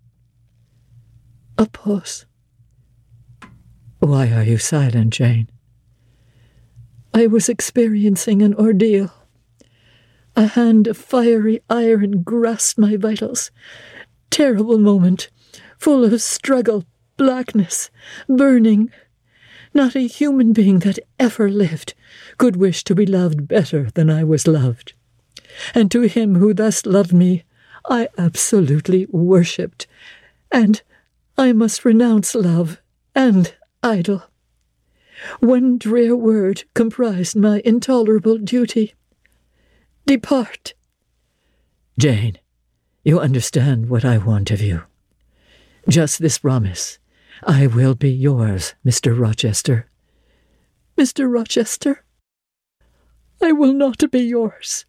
Speaker 2: A pause.
Speaker 3: Why are you silent, Jane?
Speaker 2: I was experiencing an ordeal. A hand of fiery iron grasped my vitals. Terrible moment, full of struggle, blackness, burning. Not a human being that ever lived could wish to be loved better than I was loved. And to him who thus loved me, I absolutely worshipped, and I must renounce love and idol. One drear word comprised my intolerable duty. Depart.
Speaker 3: Jane, you understand what I want of you. Just this promise. I will be yours, Mr. Rochester.
Speaker 2: Mr. Rochester, I will not be yours.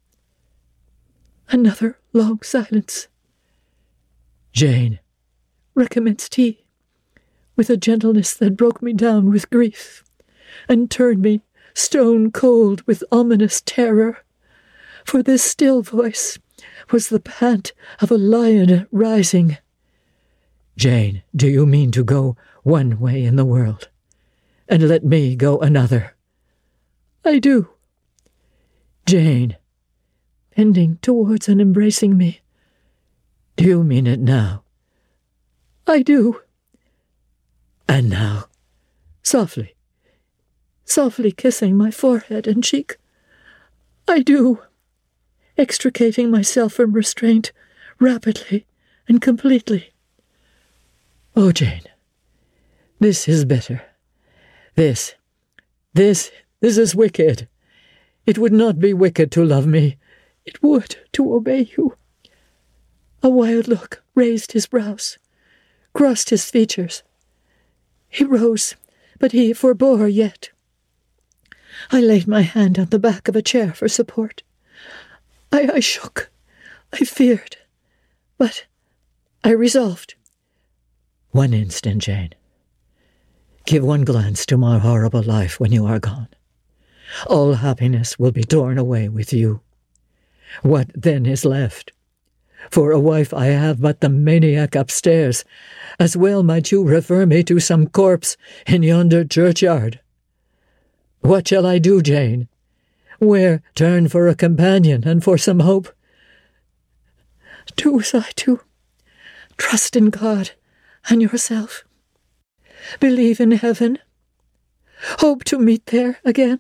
Speaker 2: Another long silence.
Speaker 3: Jane,
Speaker 2: recommenced he, with a gentleness that broke me down with grief, and turned me stone cold with ominous terror. For this still voice was the pant of a lion rising.
Speaker 3: Jane, do you mean to go one way in the world, and let me go another?
Speaker 2: I do.
Speaker 3: Jane,
Speaker 2: bending towards and embracing me.
Speaker 3: Do you mean it now?
Speaker 2: I do.
Speaker 3: And now?
Speaker 2: Softly, softly kissing my forehead and cheek. I do. Extricating myself from restraint, rapidly and completely.
Speaker 3: Oh, Jane, this is bitter. This is wicked. It would not be wicked to love me.
Speaker 2: It would to obey you. A wild look raised his brows, crossed his features. He rose, but he forbore yet. I laid my hand on the back of a chair for support. I shook. I feared. But I resolved.
Speaker 3: One instant, Jane. Give one glance to my horrible life when you are gone. All happiness will be torn away with you. What then is left? For a wife I have but the maniac upstairs. As well might you refer me to some corpse in yonder churchyard. What shall I do, Jane? Where turn for a companion and for some hope?
Speaker 2: Do as I do. Trust in God and yourself. Believe in heaven. Hope to meet there again.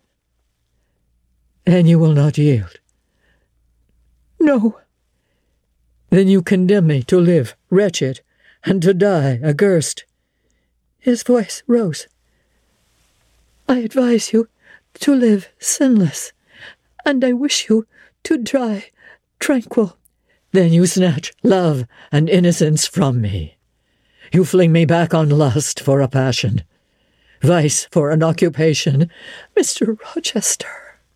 Speaker 3: And you will not yield?
Speaker 2: No.
Speaker 3: Then you condemn me to live wretched and to die accursed.
Speaker 2: His voice rose. I advise you to live sinless, and I wish you to die tranquil.
Speaker 3: Then you snatch love and innocence from me. You fling me back on lust for a passion, vice for an occupation.
Speaker 2: Mr. Rochester,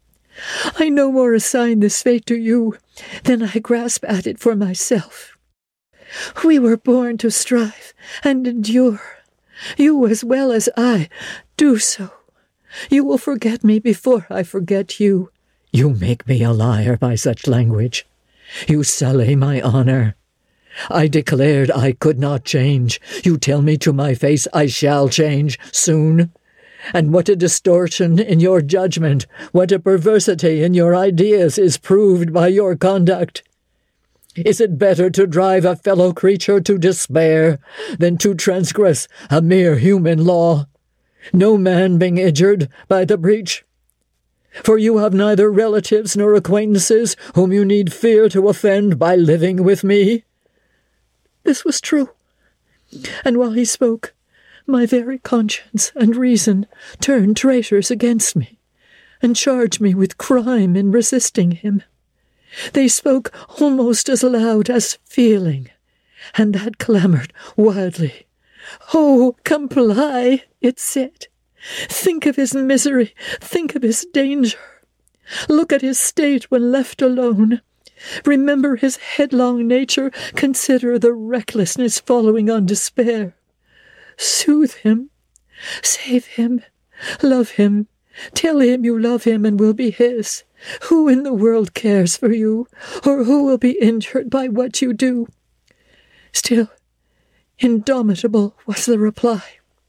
Speaker 2: I no more assign this fate to you than I grasp at it for myself. We were born to strive and endure. You as well as I do so. You will forget me before I forget you.
Speaker 3: You make me a liar by such language. You sully my honour. I declared I could not change. You tell me to my face I shall change soon. And what a distortion in your judgment, what a perversity in your ideas is proved by your conduct. Is it better to drive a fellow creature to despair than to transgress a mere human law, no man being injured by the breach? For you have neither relatives nor acquaintances whom you need fear to offend by living with me.
Speaker 2: This was true, and while he spoke, my very conscience and reason turned traitors against me, and charged me with crime in resisting him. They spoke almost as loud as feeling, and that clamoured wildly. "Oh, comply," it said. "Think of his misery, think of his danger. Look at his state when left alone. Remember his headlong nature, consider the recklessness following on despair. Soothe him, save him, love him, tell him you love him and will be his. Who in the world cares for you, or who will be injured by what you do?" Still, indomitable was the reply.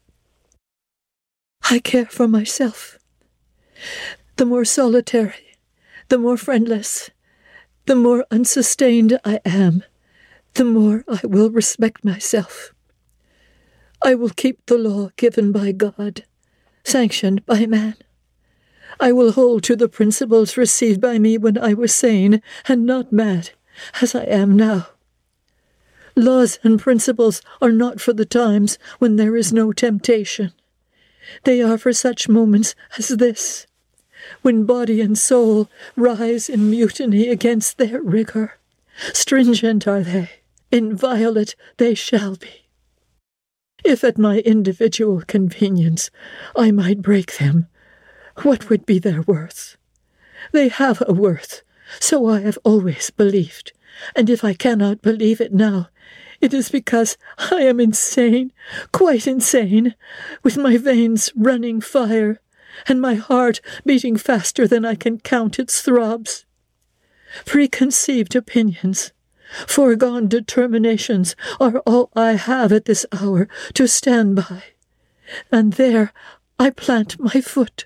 Speaker 2: "I care for myself. The more solitary, the more friendless, the more unsustained I am, the more I will respect myself. I will keep the law given by God, sanctioned by man. I will hold to the principles received by me when I was sane and not mad, as I am now. Laws and principles are not for the times when there is no temptation. They are for such moments as this, when body and soul rise in mutiny against their rigour. Stringent are they, inviolate they shall be. If at my individual convenience I might break them, what would be their worth? They have a worth, so I have always believed, and if I cannot believe it now, it is because I am insane, quite insane, with my veins running fire, and my heart beating faster than I can count its throbs. Preconceived opinions, foregone determinations are all I have at this hour to stand by, and there I plant my foot.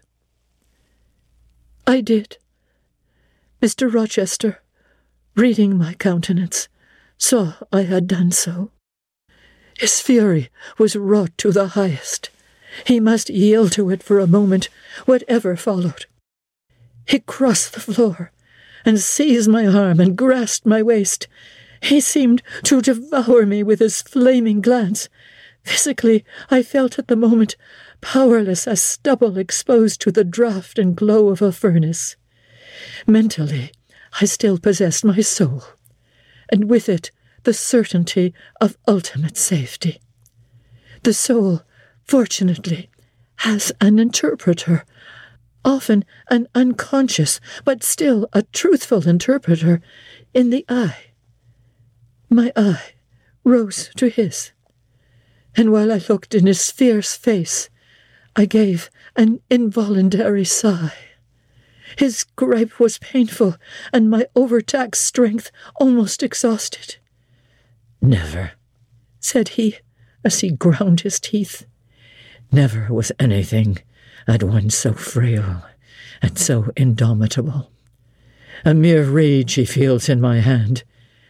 Speaker 2: I did. Mr. Rochester, reading my countenance, saw I had done so. His fury was wrought to the highest. He must yield to it for a moment, whatever followed. He crossed the floor, and seized my arm and grasped my waist. He seemed to devour me with his flaming glance. Physically, I felt at the moment powerless as stubble exposed to the draught and glow of a furnace. Mentally, I still possessed my soul, and with it the certainty of ultimate safety. The soul, fortunately, has an interpreter, often an unconscious, but still a truthful interpreter, in the eye. My eye rose to his, and while I looked in his fierce face, I gave an involuntary sigh. His gripe was painful, and my overtaxed strength almost exhausted.
Speaker 3: "Never,"
Speaker 2: said he, as he ground his teeth.
Speaker 3: "Never was anything at once so frail and so indomitable. A mere reed she feels in my hand,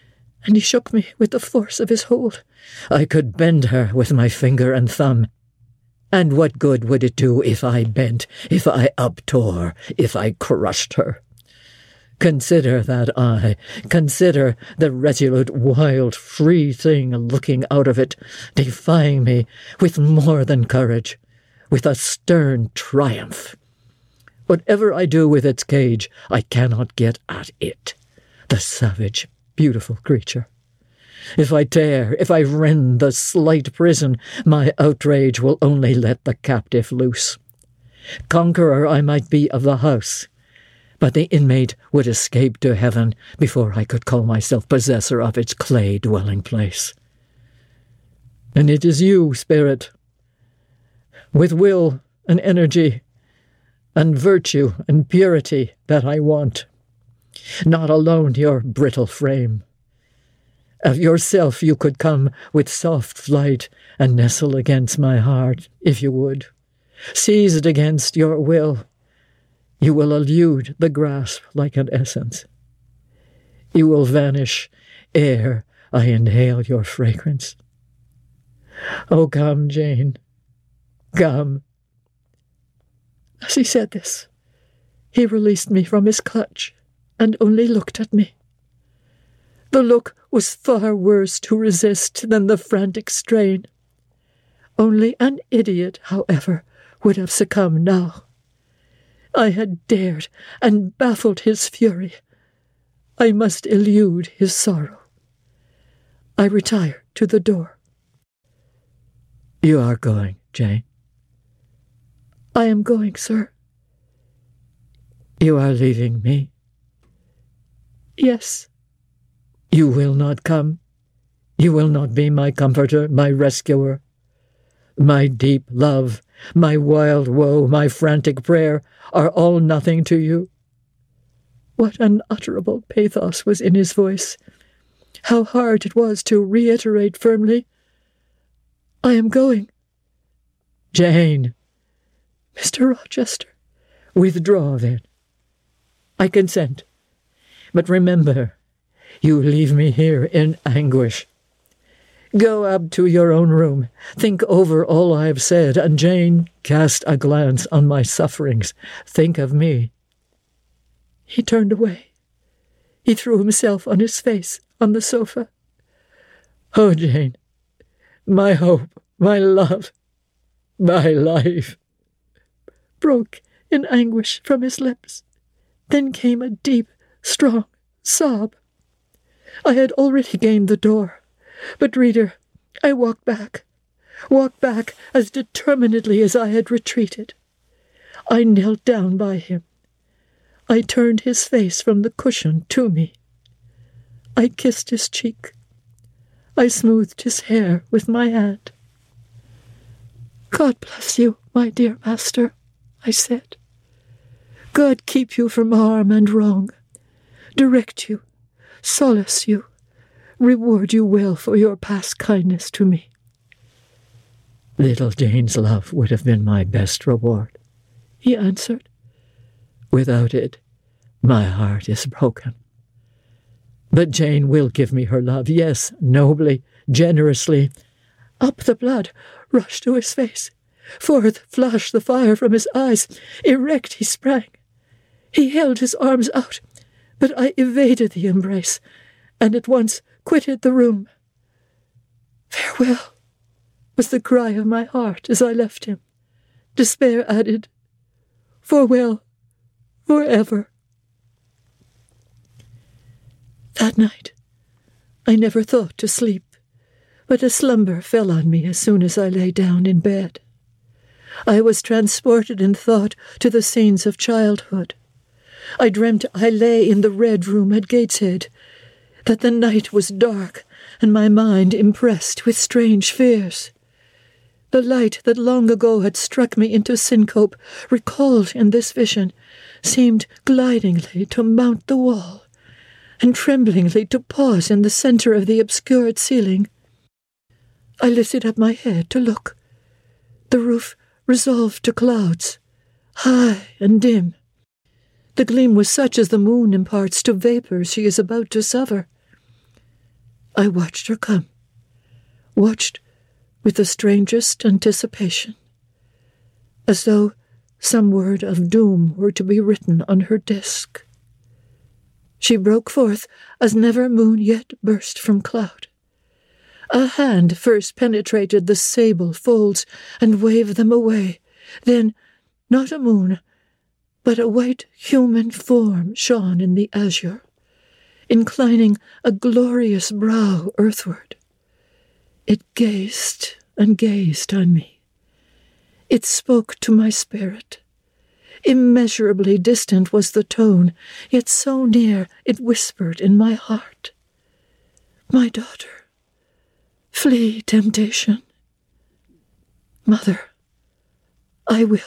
Speaker 3: and he shook me with the force of his hold. I could bend her with my finger and thumb. And what good would it do if I bent, if I uptore, if I crushed her? Consider that eye. Consider the resolute, wild, free thing looking out of it, defying me with more than courage, with a stern triumph. Whatever I do with its cage, I cannot get at it, the savage, beautiful creature. If I tear, if I rend the slight prison, my outrage will only let the captive loose. Conqueror I might be of the house, but the inmate would escape to heaven before I could call myself possessor of its clay dwelling place. And it is you, Spirit, with will and energy and virtue and purity that I want, not alone your brittle frame. Of yourself you could come with soft flight and nestle against my heart, if you would. Seized against your will, you will elude the grasp like an essence. You will vanish ere I inhale your fragrance. Oh, come, Jane, come. As he said this, he released me from his clutch and only looked at me. The look was far worse to resist than the frantic strain. Only an idiot, however, would have succumbed now. I had dared and baffled his fury. I must elude his sorrow. I retired to the door. You are going, Jane? I am going, sir. You are leaving me? Yes. You will not come? You will not be my comforter, my rescuer? My deep love, my wild woe, my frantic prayer are all nothing to you? What unutterable pathos was in his voice. How hard it was to reiterate firmly, I am going. Jane! Mr. Rochester, withdraw then. I consent. But remember, you leave me here in anguish. Go up to your own room, think over all I have said, and Jane, cast a glance on my sufferings. Think of me. He turned away. He threw himself on his face on the sofa. Oh, Jane, my hope, my love, my life, broke in anguish from his lips. Then came a deep, strong sob. I had already gained the door. But, reader, I walked back as determinedly as I had retreated. I knelt down by him. I turned his face from the cushion to me. I kissed his cheek. I smoothed his hair with my hand. God bless you, my dear master, I said. God keep you from harm and wrong, direct you, solace you, reward you well for your past kindness to me. Little Jane's love would have been my best reward, he answered. Without it, my heart is broken. But Jane will give me her love, yes, nobly, generously. Up the blood rushed to his face. Forth flashed the fire from his eyes. Erect he sprang. He held his arms out, but I evaded the embrace, and at once quitted the room. Farewell, was the cry of my heart as I left him. Despair added, farewell, forever. That night, I never thought to sleep, but a slumber fell on me as soon as I lay down in bed. I was transported in thought to the scenes of childhood. I dreamt I lay in the Red Room at Gateshead, that the night was dark and my mind impressed with strange fears. The light that long ago had struck me into syncope, recalled in this vision, seemed glidingly to mount the wall, and tremblingly to pause in the centre of the obscured ceiling. I lifted up my head to look. The roof resolved to clouds, high and dim. The gleam was such as the moon imparts to vapours she is about to sever.
Speaker 2: I watched her come, watched with the strangest anticipation, as though some word of doom were to be written on her disk. She broke forth as never moon yet burst from cloud. A hand first penetrated the sable folds and waved them away. Then, not a moon, but a white human form shone in the azure, inclining a glorious brow earthward. It gazed and gazed on me. It spoke to my spirit. Immeasurably distant was the tone, yet so near it whispered in my heart. My daughter, flee temptation. Mother, I will.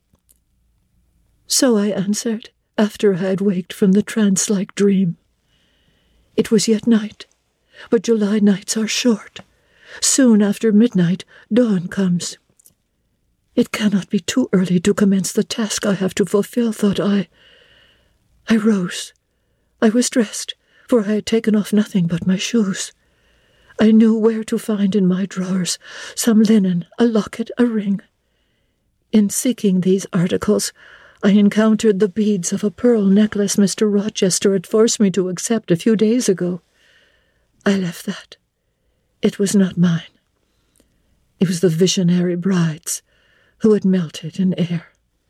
Speaker 2: So I answered, after I had waked from the trance-like dream. It was yet night, but July nights are short. Soon after midnight, dawn comes. It cannot be too early to commence the task I have to fulfill, thought I. I rose. I was dressed, for I had taken off nothing but my shoes. I knew where to find in my drawers some linen, a locket, a ring. In seeking these articles, I encountered the beads of a pearl necklace Mr. Rochester had forced me to accept a few days ago. I left that. It was not mine. It was the visionary bride's, who had melted in air.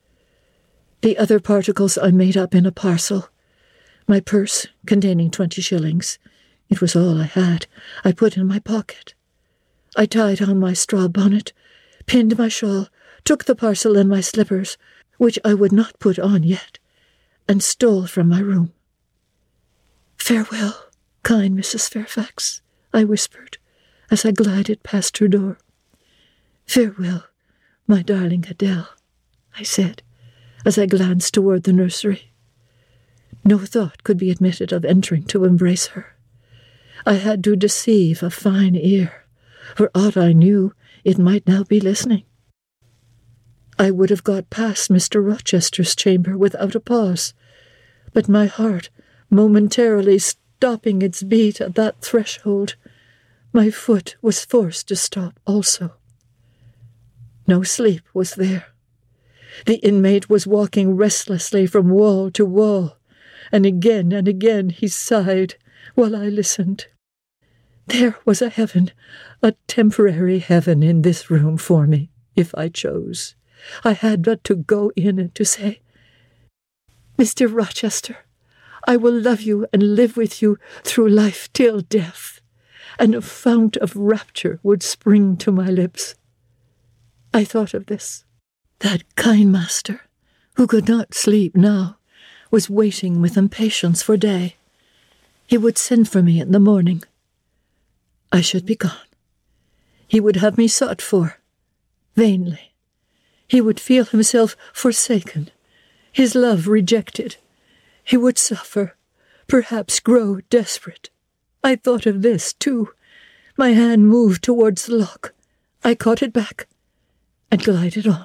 Speaker 2: The other particles I made up in a parcel. My purse, containing 20 shillings, it was all I had, I put in my pocket. I tied on my straw bonnet, pinned my shawl, took the parcel and my slippers, which I would not put on yet, and stole from my room. "Farewell, kind Mrs. Fairfax," I whispered, as I glided past her door. "Farewell, my darling Adele," I said, as I glanced toward the nursery. No thought could be admitted of entering to embrace her. I had to deceive a fine ear. For aught I knew, it might now be listening. I would have got past Mr. Rochester's chamber without a pause, but my heart, momentarily stopping its beat at that threshold, my foot was forced to stop also. No sleep was there. The inmate was walking restlessly from wall to wall, and again he sighed, while I listened. There was a heaven, a temporary heaven in this room for me, if I chose. I had but to go in and to say, "Mr. Rochester, I will love you and live with you through life till death," and a fount of rapture would spring to my lips. I thought of this. That kind master, who could not sleep now, was waiting with impatience for day. He would send for me in the morning. I should be gone. He would have me sought for, vainly. He would feel himself forsaken, his love rejected. He would suffer, perhaps grow desperate. I thought of this, too. My hand moved towards the lock. I caught it back and glided on.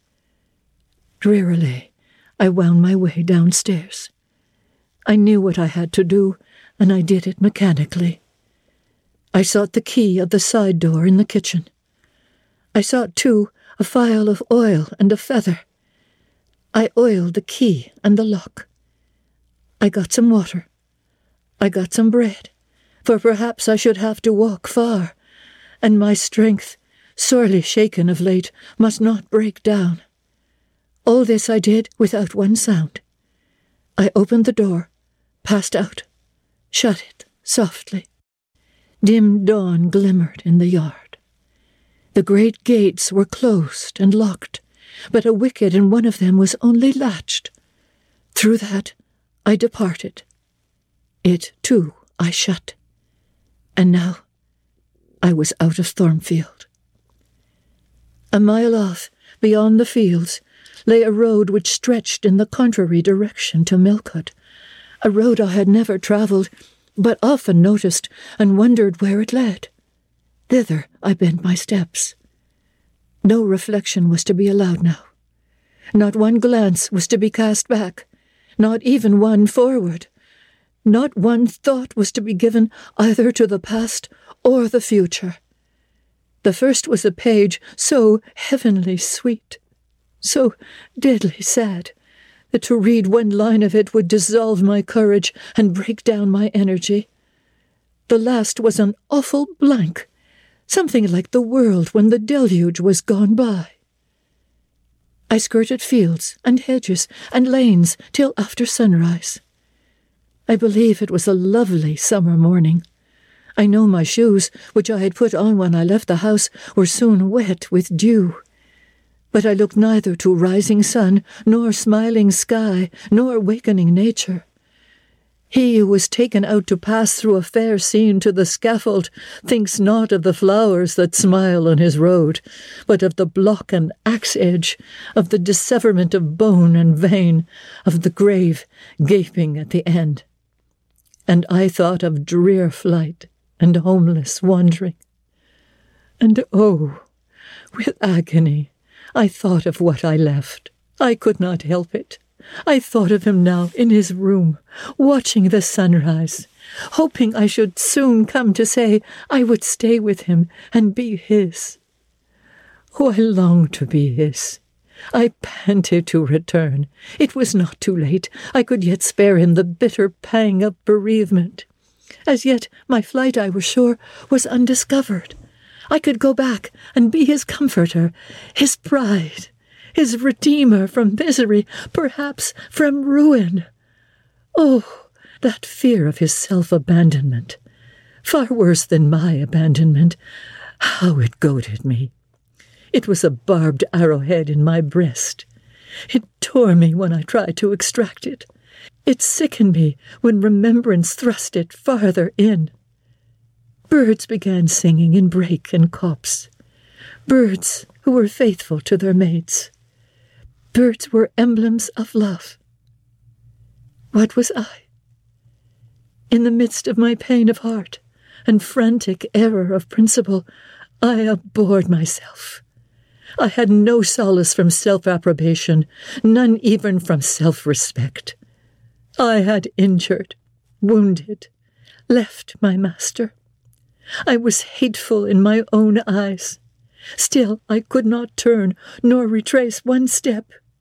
Speaker 2: Drearily, I wound my way downstairs. I knew what I had to do, and I did it mechanically. I sought the key of the side door in the kitchen. I sought, too, a phial of oil and a feather. I oiled the key and the lock. I got some water. I got some bread, for perhaps I should have to walk far, and my strength, sorely shaken of late, must not break down. All this I did without one sound. I opened the door, passed out, shut it softly. Dim dawn glimmered in the yard. The great gates were closed and locked, but a wicket in one of them was only latched. Through that I departed. It, too, I shut. And now I was out of Thornfield. A mile off, beyond the fields, lay a road which stretched in the contrary direction to Millcote, a road I had never travelled, but often noticed and wondered where it led. Thither I bent my steps. No reflection was to be allowed now. Not one glance was to be cast back, not even one forward. Not one thought was to be given either to the past or the future. The first was a page so heavenly sweet, so deadly sad, that to read one line of it would dissolve my courage and break down my energy. The last was an awful blank, something like the world when the deluge was gone by. I skirted fields and hedges and lanes till after sunrise. I believe it was a lovely summer morning. I know my shoes, which I had put on when I left the house, were soon wet with dew. But I looked neither to rising sun, nor smiling sky, nor wakening nature. He who was taken out to pass through a fair scene to the scaffold thinks not of the flowers that smile on his road, but of the block and axe-edge, of the disseverment of bone and vein, of the grave gaping at the end. And I thought of drear flight and homeless wandering. And oh, with agony, I thought of what I left. I could not help it. I thought of him now in his room, watching the sunrise, hoping I should soon come to say I would stay with him and be his. Oh, I longed to be his. I panted to return. It was not too late. I could yet spare him the bitter pang of bereavement. As yet my flight, I was sure, was undiscovered. I could go back and be his comforter, his pride, his redeemer from misery, perhaps from ruin. Oh, that fear of his self-abandonment, far worse than my abandonment, how it goaded me. It was a barbed arrowhead in my breast. It tore me when I tried to extract it. It sickened me when remembrance thrust it farther in. Birds began singing in brake and copse. Birds who were faithful to their mates. Birds were emblems of love. What was I? In the midst of my pain of heart and frantic error of principle, I abhorred myself. I had no solace from self-approbation, none even from self-respect. I had injured, wounded, left my master. I was hateful in my own eyes. Still I could not turn nor retrace one step.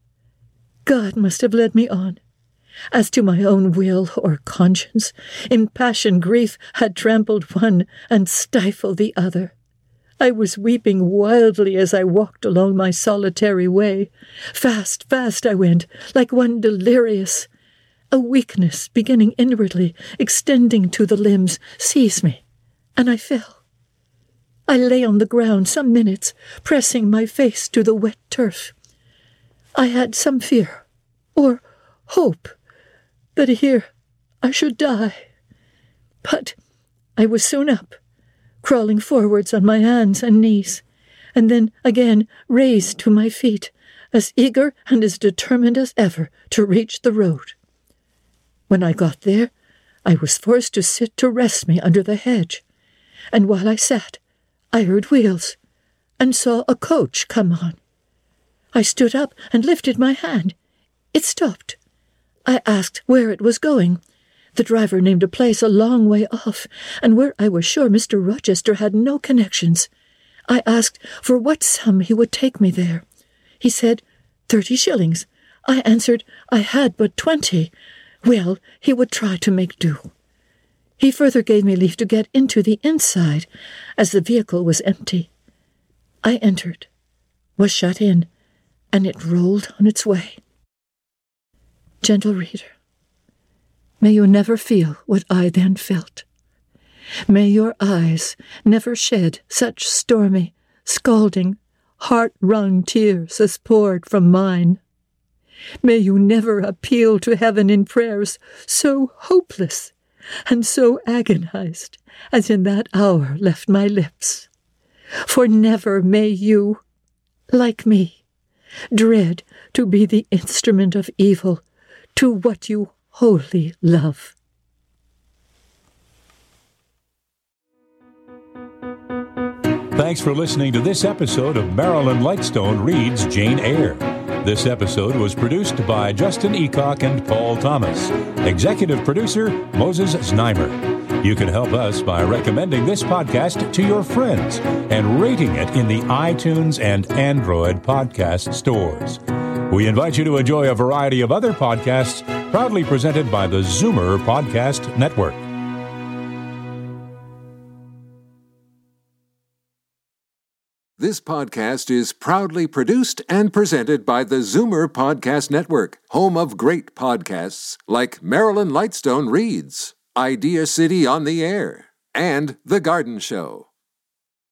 Speaker 2: God must have led me on. As to my own will or conscience, impassioned grief had trampled one and stifled the other. I was weeping wildly as I walked along my solitary way. Fast, fast I went, like one delirious. A weakness, beginning inwardly, extending to the limbs, seized me, and I fell. I lay on the ground some minutes, pressing my face to the wet turf. I had some fear, or hope, that here I should die. But I was soon up, crawling forwards on my hands and knees, and then again raised to my feet, as eager and as determined as ever to reach the road. When I got there, I was forced to sit to rest me under the hedge, and while I sat, I heard wheels, and saw a coach come on. I stood up and lifted my hand. It stopped. I asked where it was going. The driver named a place a long way off, and where I was sure Mr. Rochester had no connections. I asked for what sum he would take me there. He said 30 shillings. I answered I had but 20. Well, he would try to make do. He further gave me leave to get into the inside, as the vehicle was empty. I entered, was shut in, and it rolled on its way. Gentle reader, may you never feel what I then felt. May your eyes never shed such stormy, scalding, heart-wrung tears as poured from mine. May you never appeal to heaven in prayers so hopeless and so agonized as in that hour left my lips. For never may you, like me, dread to be the instrument of evil to what you wholly love.
Speaker 1: Thanks for listening to this episode of Marilyn Lightstone Reads Jane Eyre. This episode was produced by Justin Eacock and Paul Thomas. Executive producer, Moses Znaimer. You can help us by recommending this podcast to your friends and rating it in the iTunes and Android podcast stores. We invite you to enjoy a variety of other podcasts proudly presented by the Zoomer Podcast Network.
Speaker 4: This podcast is proudly produced and presented by the Zoomer Podcast Network, home of great podcasts like Marilyn Lightstone Reads, Idea City on the Air, and The Garden Show.